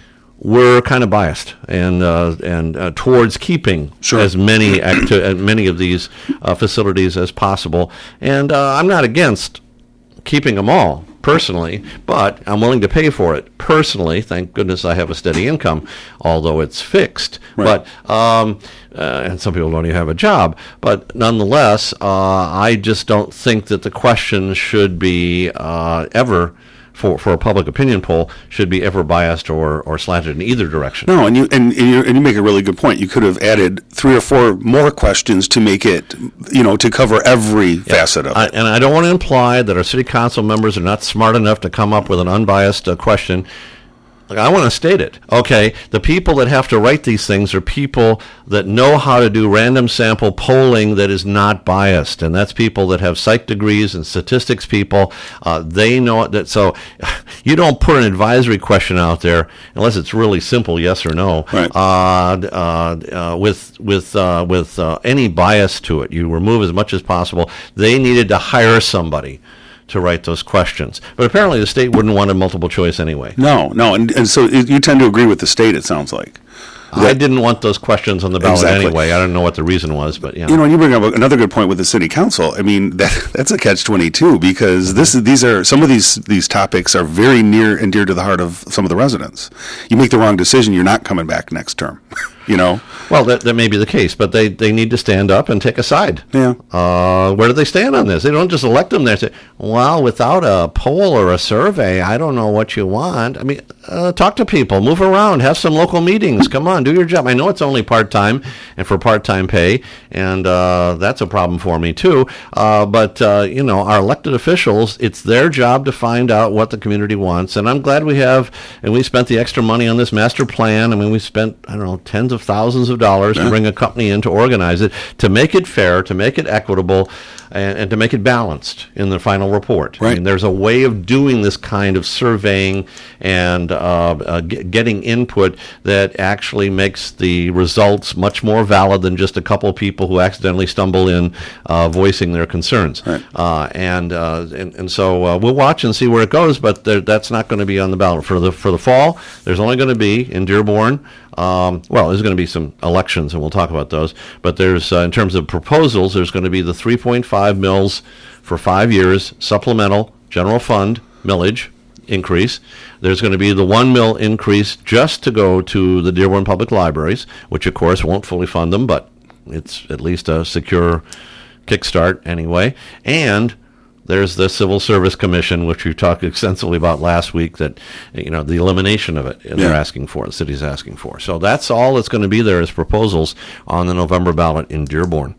were kind of biased and uh, and uh, towards keeping Sure. as many acti- as many of these uh, facilities as possible. And uh, I'm not against keeping them all personally, but I'm willing to pay for it personally. Thank goodness I have a steady income, although it's fixed. Right. But um, uh, and some people don't even have a job. But nonetheless, uh, I just don't think that the question should be uh, ever. For, for a public opinion poll should be ever biased or, or slanted in either direction. No, and you and, and you and you make a really good point. You could have added three or four more questions to make it, you know, to cover every facet of I, it. and I don't want to imply that our city council members are not smart enough to come up with an unbiased uh, question. Like, I want to state it. Okay, the people that have to write these things are people that know how to do random sample polling that is not biased, and that's people that have psych degrees and statistics people. Uh, they know that. So you don't put an advisory question out there unless it's really simple, yes or no. Right. Uh, uh, uh, with with uh, with uh, any bias to it, you remove as much as possible. They needed to hire somebody to write those questions. But apparently the state wouldn't want a multiple choice anyway. No, no, and, and so you tend to agree with the state, it sounds like. I didn't want those questions on the ballot Exactly. anyway. I don't know what the reason was, but yeah. You know, and you bring up another good point with the city council. I mean, that that's a catch twenty-two because this is these are some of these these topics are very near and dear to the heart of some of the residents. You make the wrong decision, you're not coming back next term. You know. Well, that, that may be the case, but they, they need to stand up and take a side. Yeah. Uh, where do they stand on this? They don't just elect them there and say, well, without a poll or a survey, I don't know what you want. I mean, uh, talk to people, move around, have some local meetings. Come on, do your job. I know it's only part-time and for part-time pay, and uh, that's a problem for me too. Uh, but, uh, you know, our elected officials, it's their job to find out what the community wants. And I'm glad we have, and we spent the extra money on this master plan. I mean, we spent, I don't know, tens of thousands of dollars Yeah. to bring a company in to organize it, to make it fair, to make it equitable, and, and to make it balanced in the final report. I Right. mean, there's a way of doing this kind of surveying and uh, uh, g- getting input that actually makes the results much more valid than just a couple of people who accidentally stumble in uh, voicing their concerns. Right. Uh, and, uh, and and so uh, we'll watch and see where it goes, but there, that's not going to be on the ballot for the for the fall. There's only going to be in Dearborn. Um, well, there's going to be some elections, and we'll talk about those. But there's, uh, in terms of proposals, there's going to be the three point five mils for five years, supplemental general fund millage increase. There's going to be the one mil increase just to go to the Dearborn Public Libraries, which, of course, won't fully fund them, but it's at least a secure kickstart anyway. And there's the Civil Service Commission, which we talked extensively about last week, that, you know, the elimination of it they're Yeah. asking for, the city's asking for. So that's all that's going to be there as proposals on the November ballot in Dearborn.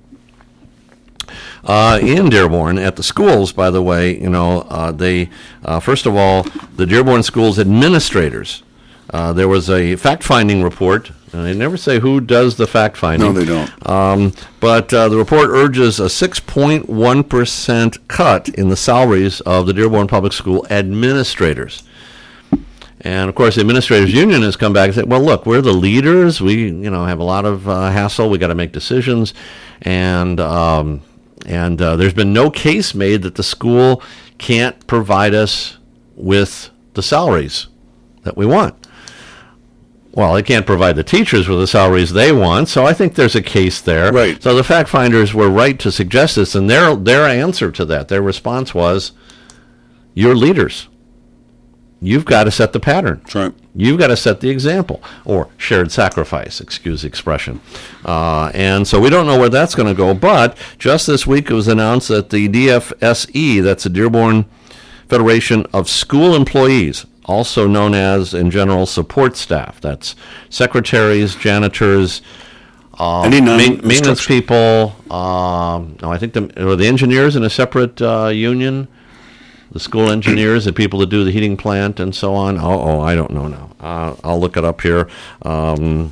Uh, in Dearborn, at the schools, by the way, you know, uh, they, uh, first of all, the Dearborn schools administrators, uh, there was a fact-finding report. And they never say who does the fact-finding. No, they don't. Um, but uh, the report urges a six point one percent cut in the salaries of the Dearborn Public School administrators. And, of course, the administrators union has come back and said, well, look, we're the leaders. We, you know, have a lot of uh, hassle. We got to make decisions. And um, and uh, there's been no case made that the school can't provide us with the salaries that we want. Well, they can't provide the teachers with the salaries they want, so I think there's a case there. Right. So the fact finders were right to suggest this, and their their answer to that, their response was, you're leaders. You've got to set the pattern. That's right. You've got to set the example, or shared sacrifice, excuse the expression. Uh, and so we don't know where that's going to go, but just this week it was announced that the D F S E, that's the Dearborn Federation of School Employees, also known as, in general, support staff. That's secretaries, janitors, uh, Any ma- non- maintenance structure- people. Um, no, I think the, are the engineers in a separate uh, union. the school engineers, the people that do the heating plant and so on. Oh, oh I don't know now. Uh, I'll look it up here. Um,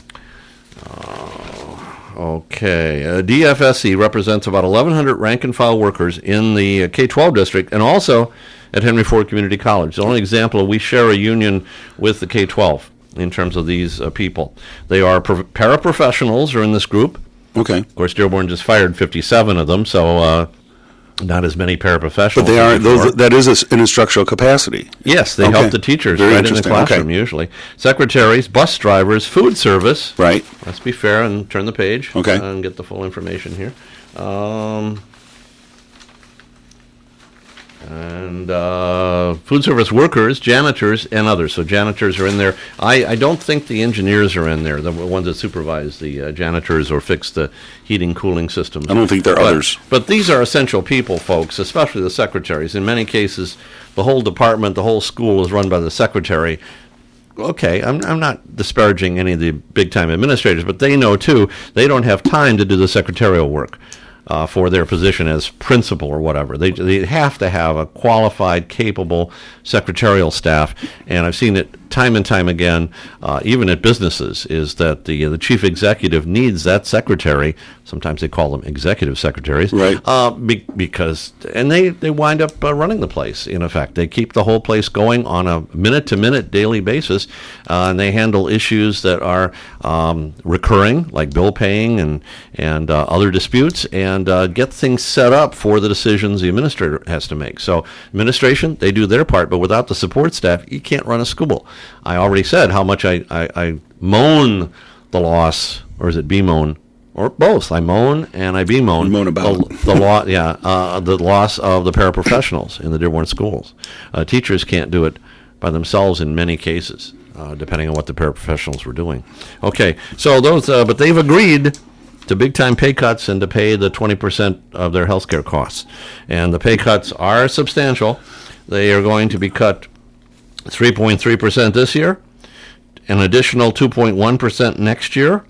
uh, okay. Uh, D F S C represents about eleven hundred rank and file workers in the K twelve district and also at Henry Ford Community College. The only example, we share a union with the K twelve in terms of these uh, people. They are pro- paraprofessionals are in this group. Okay. Of course, Dearborn just fired fifty-seven of them, so uh, not as many paraprofessionals. But they are those. That is a, an instructional capacity. Yes, they Okay. help the teachers Very right in the interesting. classroom Okay. usually. Secretaries, bus drivers, food service. Right. Let's be fair and turn the page. Okay. And get the full information here. Um, and uh, food service workers, janitors, and others. So janitors are in there. I, I don't think the engineers are in there, the ones that supervise the uh, janitors or fix the heating, cooling systems. I don't think there are But- others. But these are essential people, folks, especially the secretaries. In many cases, the whole department, the whole school is run by the secretary. Okay, I'm, I'm not disparaging any of the big-time administrators, but they know, too, they don't have time to do the secretarial work uh, for their position as principal or whatever. They, they have to have a qualified, capable secretarial staff, and I've seen it time and time again, uh, even at businesses, is that the the chief executive needs that secretary. Sometimes they call them executive secretaries, Right. Uh, be, because and they they wind up uh, running the place. In effect, they keep the whole place going on a minute to minute daily basis, uh, and they handle issues that are um, recurring, like bill paying and and uh, other disputes, and uh, get things set up for the decisions the administrator has to make. So administration, they do their part, but without the support staff, you can't run a school. I already said how much I, I, I moan the loss, or is it bemoan, or both. I moan and I bemoan. You moan about the, the law, yeah, uh, the loss of the paraprofessionals in the Dearborn schools. Uh, teachers can't do it by themselves in many cases, uh, depending on what the paraprofessionals were doing. Okay, so those, uh, but they've agreed to big-time pay cuts and to pay the twenty percent of their health care costs. And the pay cuts are substantial. They are going to be cut three point three percent this year, an additional two point one percent next year,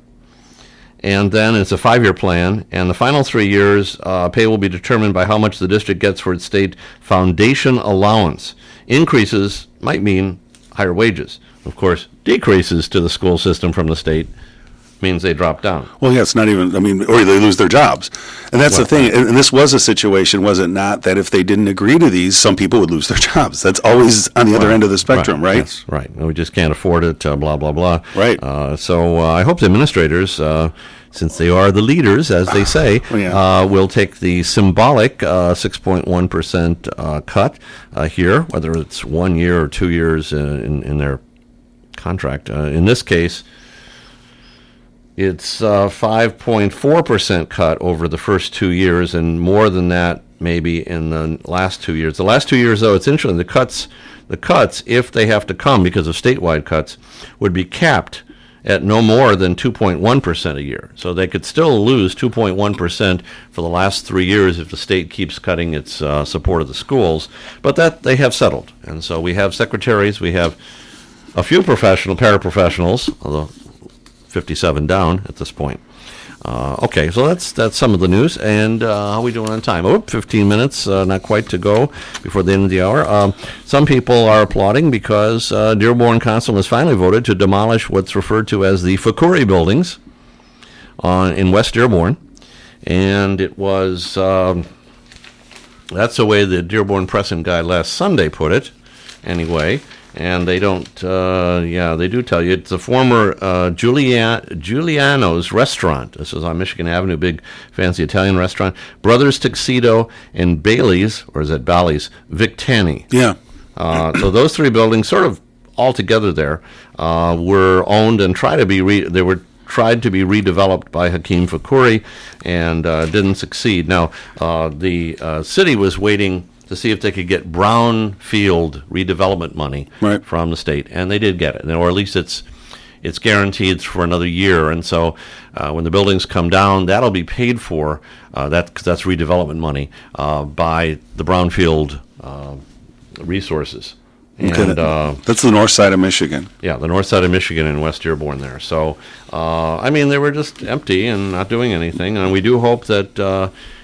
and then it's a five-year plan, and the final three years, uh, pay will be determined by how much the district gets for its state foundation allowance. Increases might mean higher wages. Of course, decreases to the school system from the state means they drop down. Well, yeah, it's not even, I mean, or they lose their jobs. And that's the thing, and and this was a situation, was it not, that if they didn't agree to these, some people would lose their jobs. That's always on the other end of the spectrum, right? Yes, right. And we just can't afford it, uh, blah, blah, blah. Right. Uh, so uh, I hope the administrators, uh, since they are the leaders, as they say, Oh, yeah. uh, will take the symbolic uh, six point one percent uh, cut uh, here, whether it's one year or two years uh, in, in their contract. Uh, in this case, it's uh, five point four percent cut over the first two years, and more than that maybe in the last two years. The last two years, though, it's interesting. The cuts, the cuts, if they have to come because of statewide cuts, would be capped at no more than two point one percent a year. So they could still lose two point one percent for the last three years if the state keeps cutting its uh, support of the schools. But that they have settled. And so we have secretaries, we have a few professional, paraprofessionals, although fifty-seven down at this point. Uh, okay, so that's that's some of the news. And uh, how are we doing on time? Oh, fifteen minutes, uh, not quite to go before the end of the hour. Um, some people are applauding because uh, Dearborn Council has finally voted to demolish what's referred to as the Fakuri buildings on, in West Dearborn. And it was, um, that's the way the Dearborn Press and Guide last Sunday put it, anyway. And they don't, uh, yeah, they do tell you. It's a former uh, Giulia- Giuliano's restaurant. This is on Michigan Avenue, big fancy Italian restaurant. Brothers Tuxedo and Bailey's, or is it Bally's, Victani. Yeah. Uh, so those three buildings, sort of all together there, uh, were owned and tried to be, re- they were tried to be redeveloped by Hakeem Fakuri and uh, didn't succeed. Now, uh, the uh, city was waiting to see if they could get brownfield redevelopment money Right. from the state, and they did get it, or at least it's it's guaranteed for another year. And so, uh, when the buildings come down, that'll be paid for. Uh, that 'cause that's redevelopment money uh, by the brownfield uh, resources. Okay, And uh, that's the north side of Michigan. yeah, the north side of Michigan and West Dearborn there. So, uh, I mean, they were just empty and not doing anything. And we do hope that uh,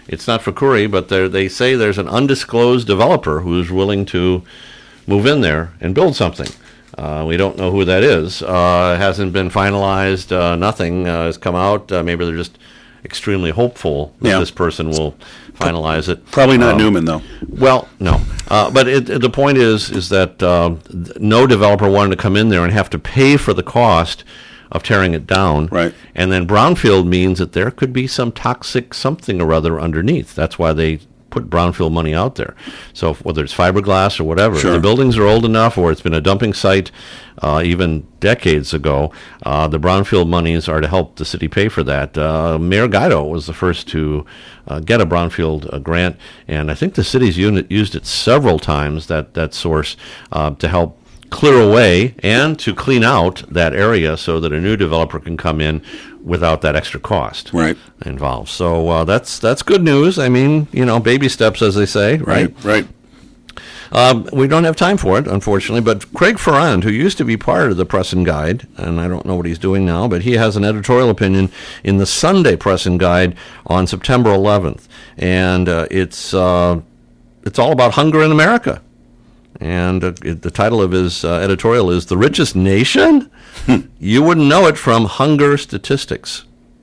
It's not Fukuri, but they're- they say there's an undisclosed developer who's willing to move in there and build something. Uh, we don't know who that is. Uh, it hasn't been finalized. Uh, nothing uh, has come out. Uh, maybe they're just extremely hopeful that Yeah. this person will finalize it. Probably not Um, Newman, though. Well, no. Uh, but it, it- the point is is that uh, th- no developer wanted to come in there and have to pay for the cost of tearing it down. Right. And then brownfield means that there could be some toxic something or other underneath. That's why they put brownfield money out there. So if- whether it's fiberglass or whatever, if Sure. the buildings are old enough or it's been a dumping site uh, even decades ago, uh, the brownfield monies are to help the city pay for that. Uh, Mayor Guido was the first to uh, get a brownfield uh, grant, and I think the city's unit used it several times, that, that source, uh, to help clear away and to clean out that area so that a new developer can come in without that extra cost Right. involved. So uh, that's that's good news. I mean, you know, baby steps, as they say, right? Right, right. Um, we don't have time for it, unfortunately, but Craig Ferrand, who used to be part of the Press and Guide, and I don't know what he's doing now, but he has an editorial opinion in the Sunday Press and Guide on September eleventh, and uh, it's uh, it's all about hunger in America. And uh, it, the title of his uh, editorial is "The Richest Nation? You Wouldn't Know It from Hunger Statistics."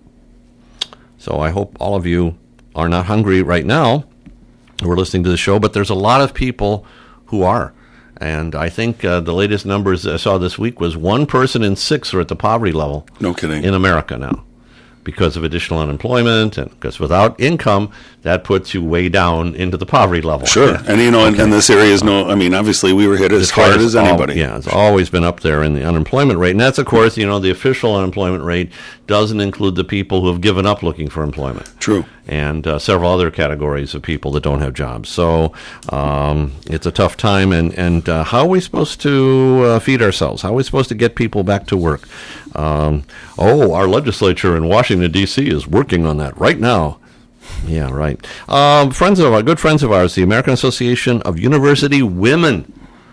So I hope all of you are not hungry right now who are listening to the show, but there's a lot of people who are. And I think uh, the latest numbers I saw this week was one person in six are at the poverty level No kidding. in America now because of additional unemployment, and because without income, that puts you way down into the poverty level. Sure. And, you know, and, and this area is no, I mean, obviously we were hit as hard as al- anybody. yeah, it's always been up there in the unemployment rate. And that's, of course, you know, the official unemployment rate doesn't include the people who have given up looking for employment. True. And uh, several other categories of people that don't have jobs. So um, it's a tough time. And, and uh, how are we supposed to uh, feed ourselves? How are we supposed to get people back to work? Um, oh, our legislature in Washington, D C is working on that right now. Yeah, right. Um, friends of our good friends of ours, the American Association of University Women.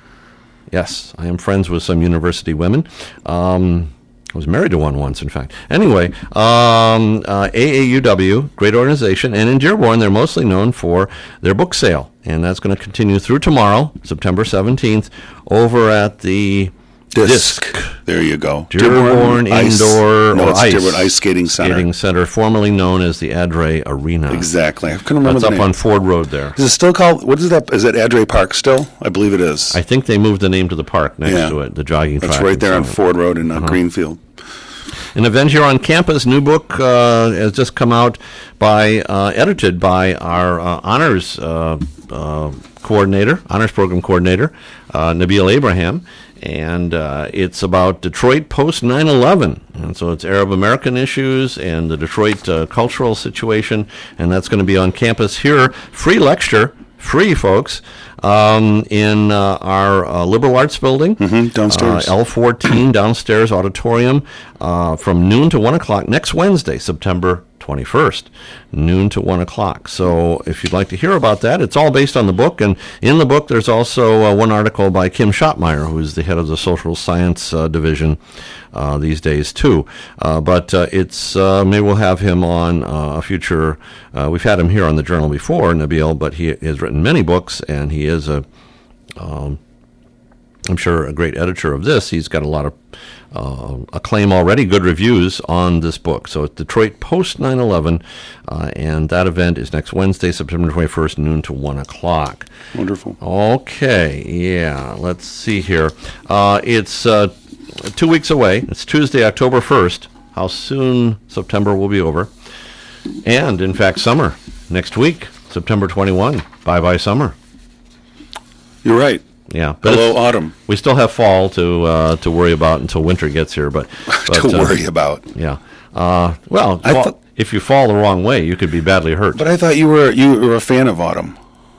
Yes, I am friends with some university women. Um, I was married to one once, in fact. Anyway, um, uh, A A U W, great organization, and in Dearborn, they're mostly known for their book sale, and that's going to continue through tomorrow, September seventeenth, over at the Disc. Disc. There you go. Dearborn Ice- Indoor no, or it's Ice Dearborn Ice Skating Center. Skating Center, formerly known as the Adre Arena. Exactly. I couldn't remember That's the up name. on Ford Road there. Is it still called, what is that? Is it Adre Park still? I believe it is. I think they moved the name to the park next Yeah. to it, the jogging track. That's right and there so on on. Ford Road in uh, Greenfield. An event here on campus. New book uh, has just come out by, uh, edited by our uh, honors uh, uh, coordinator, honors program coordinator, uh, Nabil Abraham. And uh, it's about Detroit post nine eleven. And so it's Arab American issues and the Detroit uh, cultural situation. And that's going to be on campus here. Free lecture, free, folks, um, in uh, our uh, liberal arts building. Mm-hmm, downstairs. Uh, L fourteen, downstairs auditorium, uh, from noon to one o'clock next Wednesday, September twenty-first, noon to one o'clock. So if you'd like to hear about that, it's all based on the book. And in the book, there's also uh, one article by Kim Schottmeyer, who's the head of the social science uh, division uh, these days, too. Uh, but uh, it's uh, maybe we'll have him on uh, a future. Uh, we've had him here on the Journal before, Nabil, but he has written many books, and he is a um, I'm sure a great editor of this. He's got a lot of uh, acclaim already, good reviews on this book. So it's Detroit post nine eleven, uh, and that event is next Wednesday, September twenty-first, noon to one o'clock. Wonderful. Okay, yeah, let's see here. Uh, it's uh, two weeks away. It's Tuesday, October first. How soon September will be over. And, in fact, summer. Next week, September twenty-first. Bye-bye summer. You're right. Yeah, but Hello, it's- autumn. we still have fall to uh, to worry about until winter gets here. But, but to uh, worry about. yeah. Uh, well, I fall- thought- if you fall the wrong way, you could be badly hurt. But I thought you were you were a fan of autumn.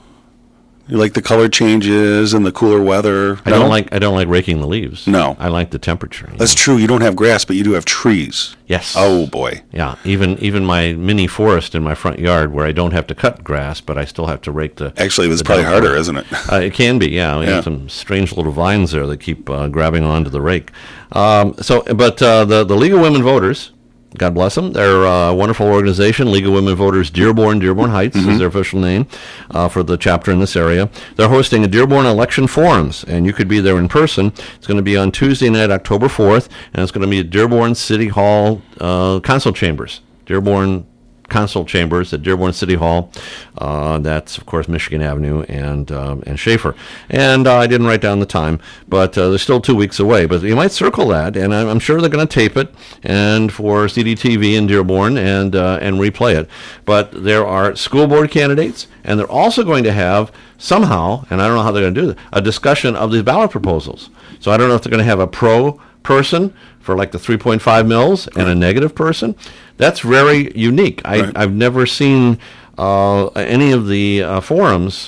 You like the color changes and the cooler weather. I No? don't like I don't like raking the leaves. No. I like the temperature. you That's know. true. You don't have grass, but you do have trees. Yes. Oh boy. Yeah. Even even my mini forest in my front yard, where I don't have to cut grass, but I still have to rake the. Actually, it's the probably down harder, part. isn't it? Uh, it can be, yeah. We Yeah. have some strange little vines there that keep uh, grabbing onto the rake. Um, so, but uh, the the League of Women Voters God bless them. They're a wonderful organization. League of Women Voters Dearborn, Dearborn Heights mm-hmm. is their official name uh, for the chapter in this area. They're hosting a Dearborn Election Forums, and you could be there in person. It's going to be on Tuesday night, October fourth, and it's going to be at Dearborn City Hall uh, Council Chambers. Dearborn Council Chambers at Dearborn City Hall. Uh, that's, of course, Michigan Avenue and um, and Schaefer. And uh, I didn't write down the time, but uh, they're still two weeks away. But you might circle that, and I'm, I'm sure they're going to tape it and for C D T V in Dearborn and uh, and replay it. But there are school board candidates, and they're also going to have somehow, and I don't know how they're going to do this, a discussion of these ballot proposals. So I don't know if they're going to have a pro person for like the three point five mils and a negative person. That's very unique. I, right. I've never seen uh, any of the uh, forums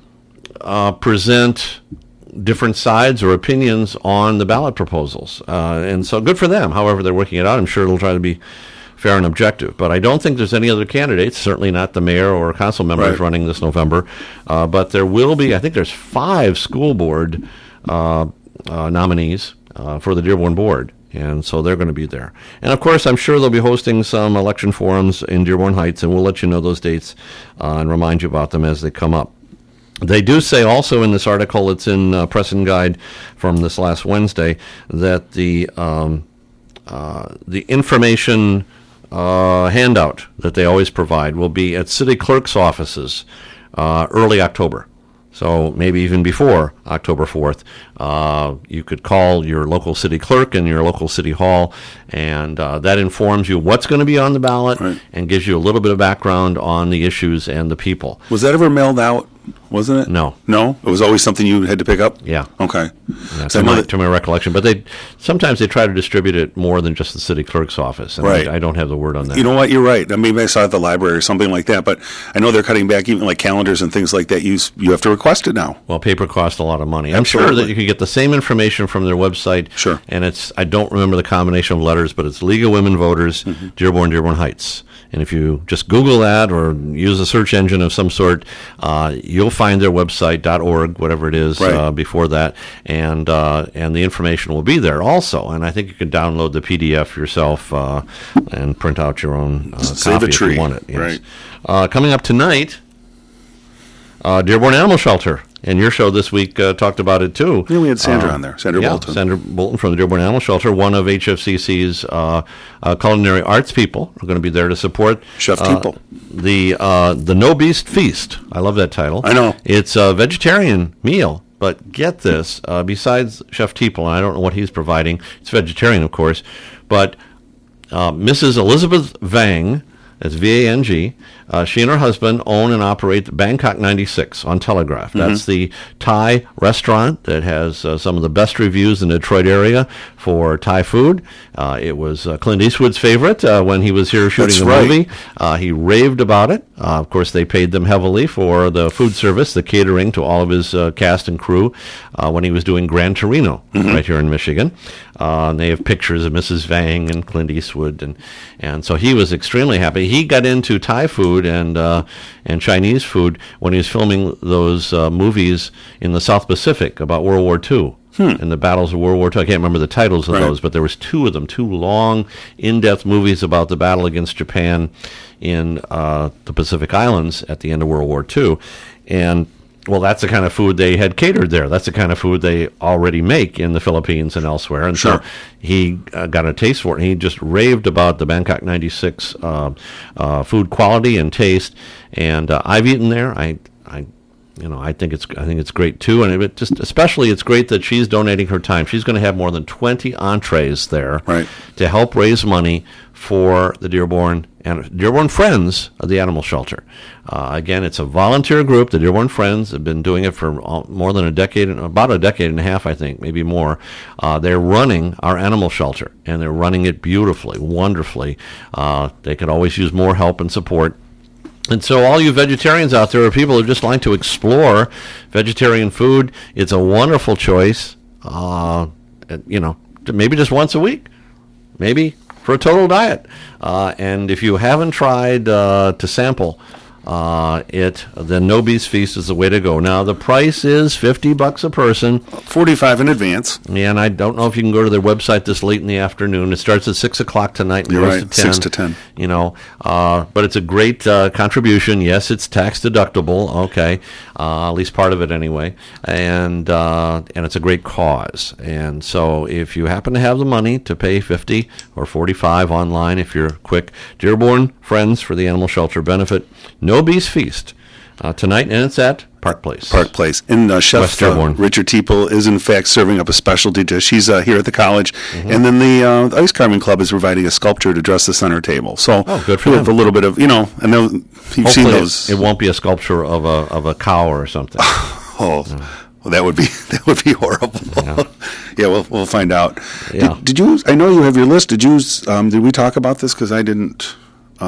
uh, present different sides or opinions on the ballot proposals. Uh, and so good for them. However they're working it out, I'm sure it'll try to be fair and objective. But I don't think there's any other candidates, certainly not the mayor or council members right. running this November. Uh, but there will be, I think there's five school board uh, uh, nominees uh, for the Dearborn board. And so they're going to be there. And, of course, I'm sure they'll be hosting some election forums in Dearborn Heights, and we'll let you know those dates uh, and remind you about them as they come up. They do say also in this article, it's in uh, Press and Guide from this last Wednesday, that the um, uh, the information uh, handout that they always provide will be at city clerk's offices uh, early October. So maybe even before October fourth, uh, you could call your local city clerk in your local city hall, and uh, that informs you what's going to be on the ballot right. and gives you a little bit of background on the issues and the people. Was that ever mailed out? Wasn't it? No. No? It was always something you had to pick up? Yeah. Okay. Yeah, to, my, to my recollection. But they sometimes they try to distribute it more than just the city clerk's office. And right. I, I don't have the word on that. You know what? You're right. I mean, I saw it at the library or something like that. But I know they're cutting back even like calendars and things like that. You you have to request it now. Well, paper costs a lot of money. I'm Absolutely. sure that you could get the same information from their website. Sure. And it's, I don't remember the combination of letters, but it's League of Women Voters, mm-hmm. Dearborn, Dearborn Heights. And if you just Google that or use a search engine of some sort, uh, you'll find their website, .org, whatever it is, right. uh, before that, and uh, and the information will be there also. And I think you can download the P D F yourself uh, and print out your own uh, Save copy a tree. if you want it. Yes. Right. Uh, coming up tonight, uh, Dearborn Animal Shelter. And your show this week uh, talked about it, too. Yeah, we had Sandra uh, on there, Sandra yeah, Bolton. Sandra Bolton from the Dearborn Animal Shelter, one of H F C C's uh, uh, culinary arts people. We're going to be there to support Chef uh, Teeple. the uh, the No Beast Feast. I love that title. I know. It's a vegetarian meal, but get this, uh, besides Chef Teeple, and I don't know what he's providing, it's vegetarian, of course, but uh, Missus Elizabeth Vang, that's V A N G. Uh, she and her husband own and operate Bangkok ninety-six on Telegraph. Mm-hmm. That's the Thai restaurant that has uh, some of the best reviews in the Detroit area for Thai food. Uh, it was uh, Clint Eastwood's favorite uh, when he was here shooting That's the right. movie. Uh, he raved about it. Uh, of course, they paid them heavily for the food service, the catering to all of his uh, cast and crew uh, when he was doing Gran Torino mm-hmm. right here in Michigan. Uh, and they have pictures of Missus Vang and Clint Eastwood, and and so he was extremely happy. He got into Thai food and uh, and Chinese food when he was filming those uh, movies in the South Pacific about World War Two hmm. and the battles of World War Two. I can't remember the titles of right. those, but there was two of them, two long, in-depth movies about the battle against Japan in uh, the Pacific Islands at the end of World War Two, and well, that's the kind of food they had catered there. That's the kind of food they already make in the Philippines and elsewhere. And sure. so he uh, got a taste for it, and he just raved about the Bangkok ninety-six uh, uh, food quality and taste. And uh, I've eaten there. I, I, you know, I think it's I think it's great too. And it just especially it's great that she's donating her time. She's going to have more than twenty entrees there right. to help raise money for the Dearborn and Dearborn Friends of the Animal Shelter. Uh, again, it's a volunteer group. The Dearborn Friends have been doing it for all, more than a decade, about a decade and a half, I think, maybe more. Uh, they're running our animal shelter, and they're running it beautifully, wonderfully. Uh, they could always use more help and support. And so all you vegetarians out there, or people who just like to explore vegetarian food, it's a wonderful choice, uh, you know, maybe just once a week, maybe for a total diet. Uh, and if you haven't tried uh, to sample uh, it then No Beast Feast is the way to go. Now the price is fifty bucks a person, forty-five in advance. and I don't know if you can go to their website this late in the afternoon. It starts at six o'clock tonight and You're goes right, to ten. six to ten. You know, uh, but it's a great uh, contribution. Yes, it's tax deductible. Okay, uh, at least part of it anyway, and uh, and it's a great cause. And so, if you happen to have the money to pay fifty or forty-five online, if you're quick, Dearborn Friends for the Animal Shelter benefit, No Beast Feast uh, tonight, and it's at Park Place. Park Place. And uh, Chef West uh, Dearborn. Richard Teeple is, in fact, serving up a specialty dish. He's uh, here at the college. Mm-hmm. And then the, uh, the Ice Carving Club is providing a sculpture to dress the center table. So Oh, good for we have them. a little bit of, you know, and they'll- you've seen Hopefully, those. it, it won't be a sculpture of a of a cow or something. Oh, well, that would be that would be horrible. Yeah. Yeah, we'll we'll find out. Yeah. Did, did you? I know you have your list. Did you? Um, did we talk about this? Because I didn't.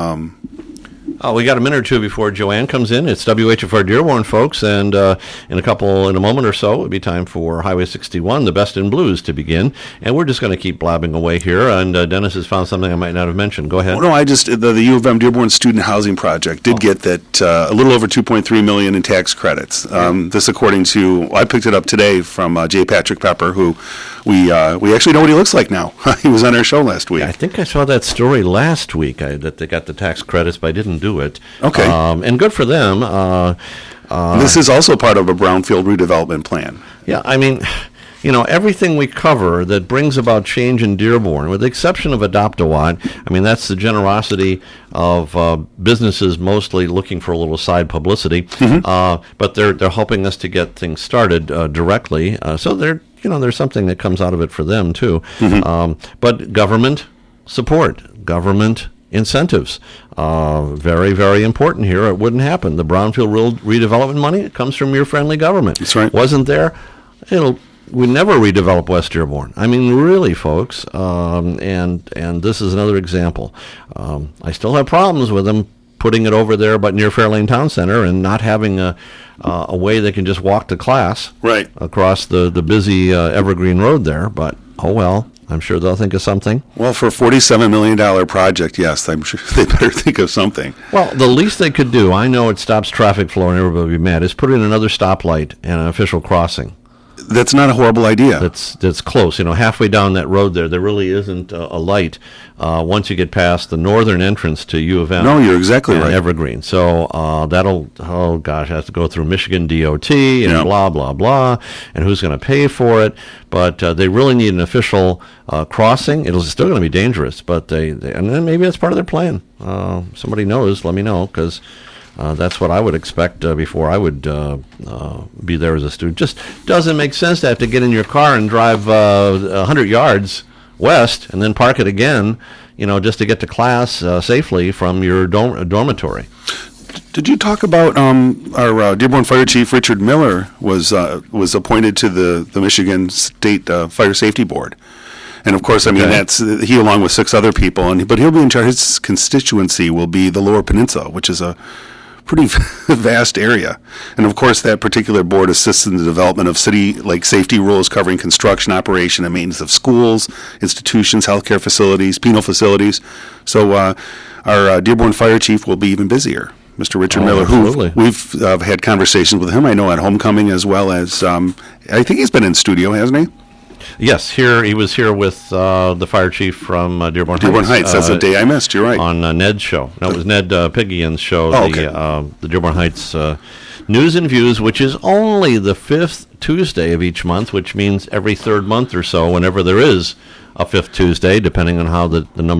Oh, we got a minute or two before Joanne comes in. It's W H F R Dearborn, folks, and uh, in a couple, in a moment or so, it'll be time for Highway sixty-one, the Best in Blues, to begin. And we're just going to keep blabbing away here. And uh, Dennis has found something I might not have mentioned. Go ahead. Well, no, I just the, the U of M Dearborn Student Housing Project did Oh. get that uh, a little over two point three million in tax credits. Um, this, according to I picked it up today from uh, J. Patrick Pepper, who we uh, we actually know what he looks like now. He was on our show last week. I think I saw that story last week I, that they got the tax credits, but I didn't do it. Okay. Um, and good for them. Uh, uh, this is also part of a brownfield redevelopment plan. Yeah, I mean, you know, everything we cover that brings about change in Dearborn, with the exception of Adopt-A-Watt, I mean, that's the generosity of uh, businesses mostly looking for a little side publicity, Mm-hmm. uh, but they're they're helping us to get things started uh, directly. Uh, so they're you know, there's something that comes out of it for them too. Mm-hmm. Um, but government support, government incentives, uh, very, very important here. It wouldn't happen. The brownfield re- redevelopment money, it comes from your friendly government. That's right. Wasn't there? It'll we never redevelop West Dearborn. I mean, really, folks. Um, and and this is another example. Um, I still have problems with them putting it over there, but near Fairlane Town Center, and not having a uh, a way they can just walk to class Right. across the the busy uh, Evergreen Road there. But oh well. I'm sure they'll think of something. Well, for a forty-seven million dollars project, yes, I'm sure they better think of something. Well, the least they could do, I know it stops traffic flow and everybody will be mad, is put in another stoplight and an official crossing. That's not a horrible idea. That's that's close. You know, halfway down that road there, there really isn't a, a light uh, once you get past the northern entrance to U of M. No, you're exactly and right. Evergreen. So uh, that'll, oh gosh, has to go through Michigan D O T and Yeah. blah, blah, blah, and who's going to pay for it. But uh, they really need an official uh, crossing. It'll still going to be dangerous, but they, they, and then maybe that's part of their plan. Uh, somebody knows, let me know, because Uh, that's what I would expect uh, before I would uh, uh, be there as a student. Just doesn't make sense to have to get in your car and drive uh, one hundred yards west and then park it again, you know, just to get to class uh, safely from your dorm- dormitory. Did you talk about um, our uh, Dearborn Fire Chief Richard Miller was uh, was appointed to the, the Michigan State uh, Fire Safety Board? And of course, I mean, Okay. that's uh, he along with six other people, and but he'll be in charge. His constituency will be the Lower Peninsula, which is a pretty vast area. And of course, that particular board assists in the development of city like safety rules covering construction, operation, and maintenance of schools, institutions, healthcare facilities, penal facilities. So uh, our uh, Dearborn Fire Chief will be even busier. Mister Richard Oh, Miller, absolutely. who we've uh, had conversations with him, I know, at homecoming, as well as um, I think he's been in studio, hasn't he? Yes, here he was here with uh, the fire chief from uh, Dearborn, Dearborn Heights. Heights. That's uh, a day I missed. You're right. on uh, Ned's show. No, it was Ned uh, Pigian's show, Oh, okay. the uh, the Dearborn Heights uh, News and Views, which is only the fifth Tuesday of each month, which means every third month or so, whenever there is a fifth Tuesday, depending on how the, the number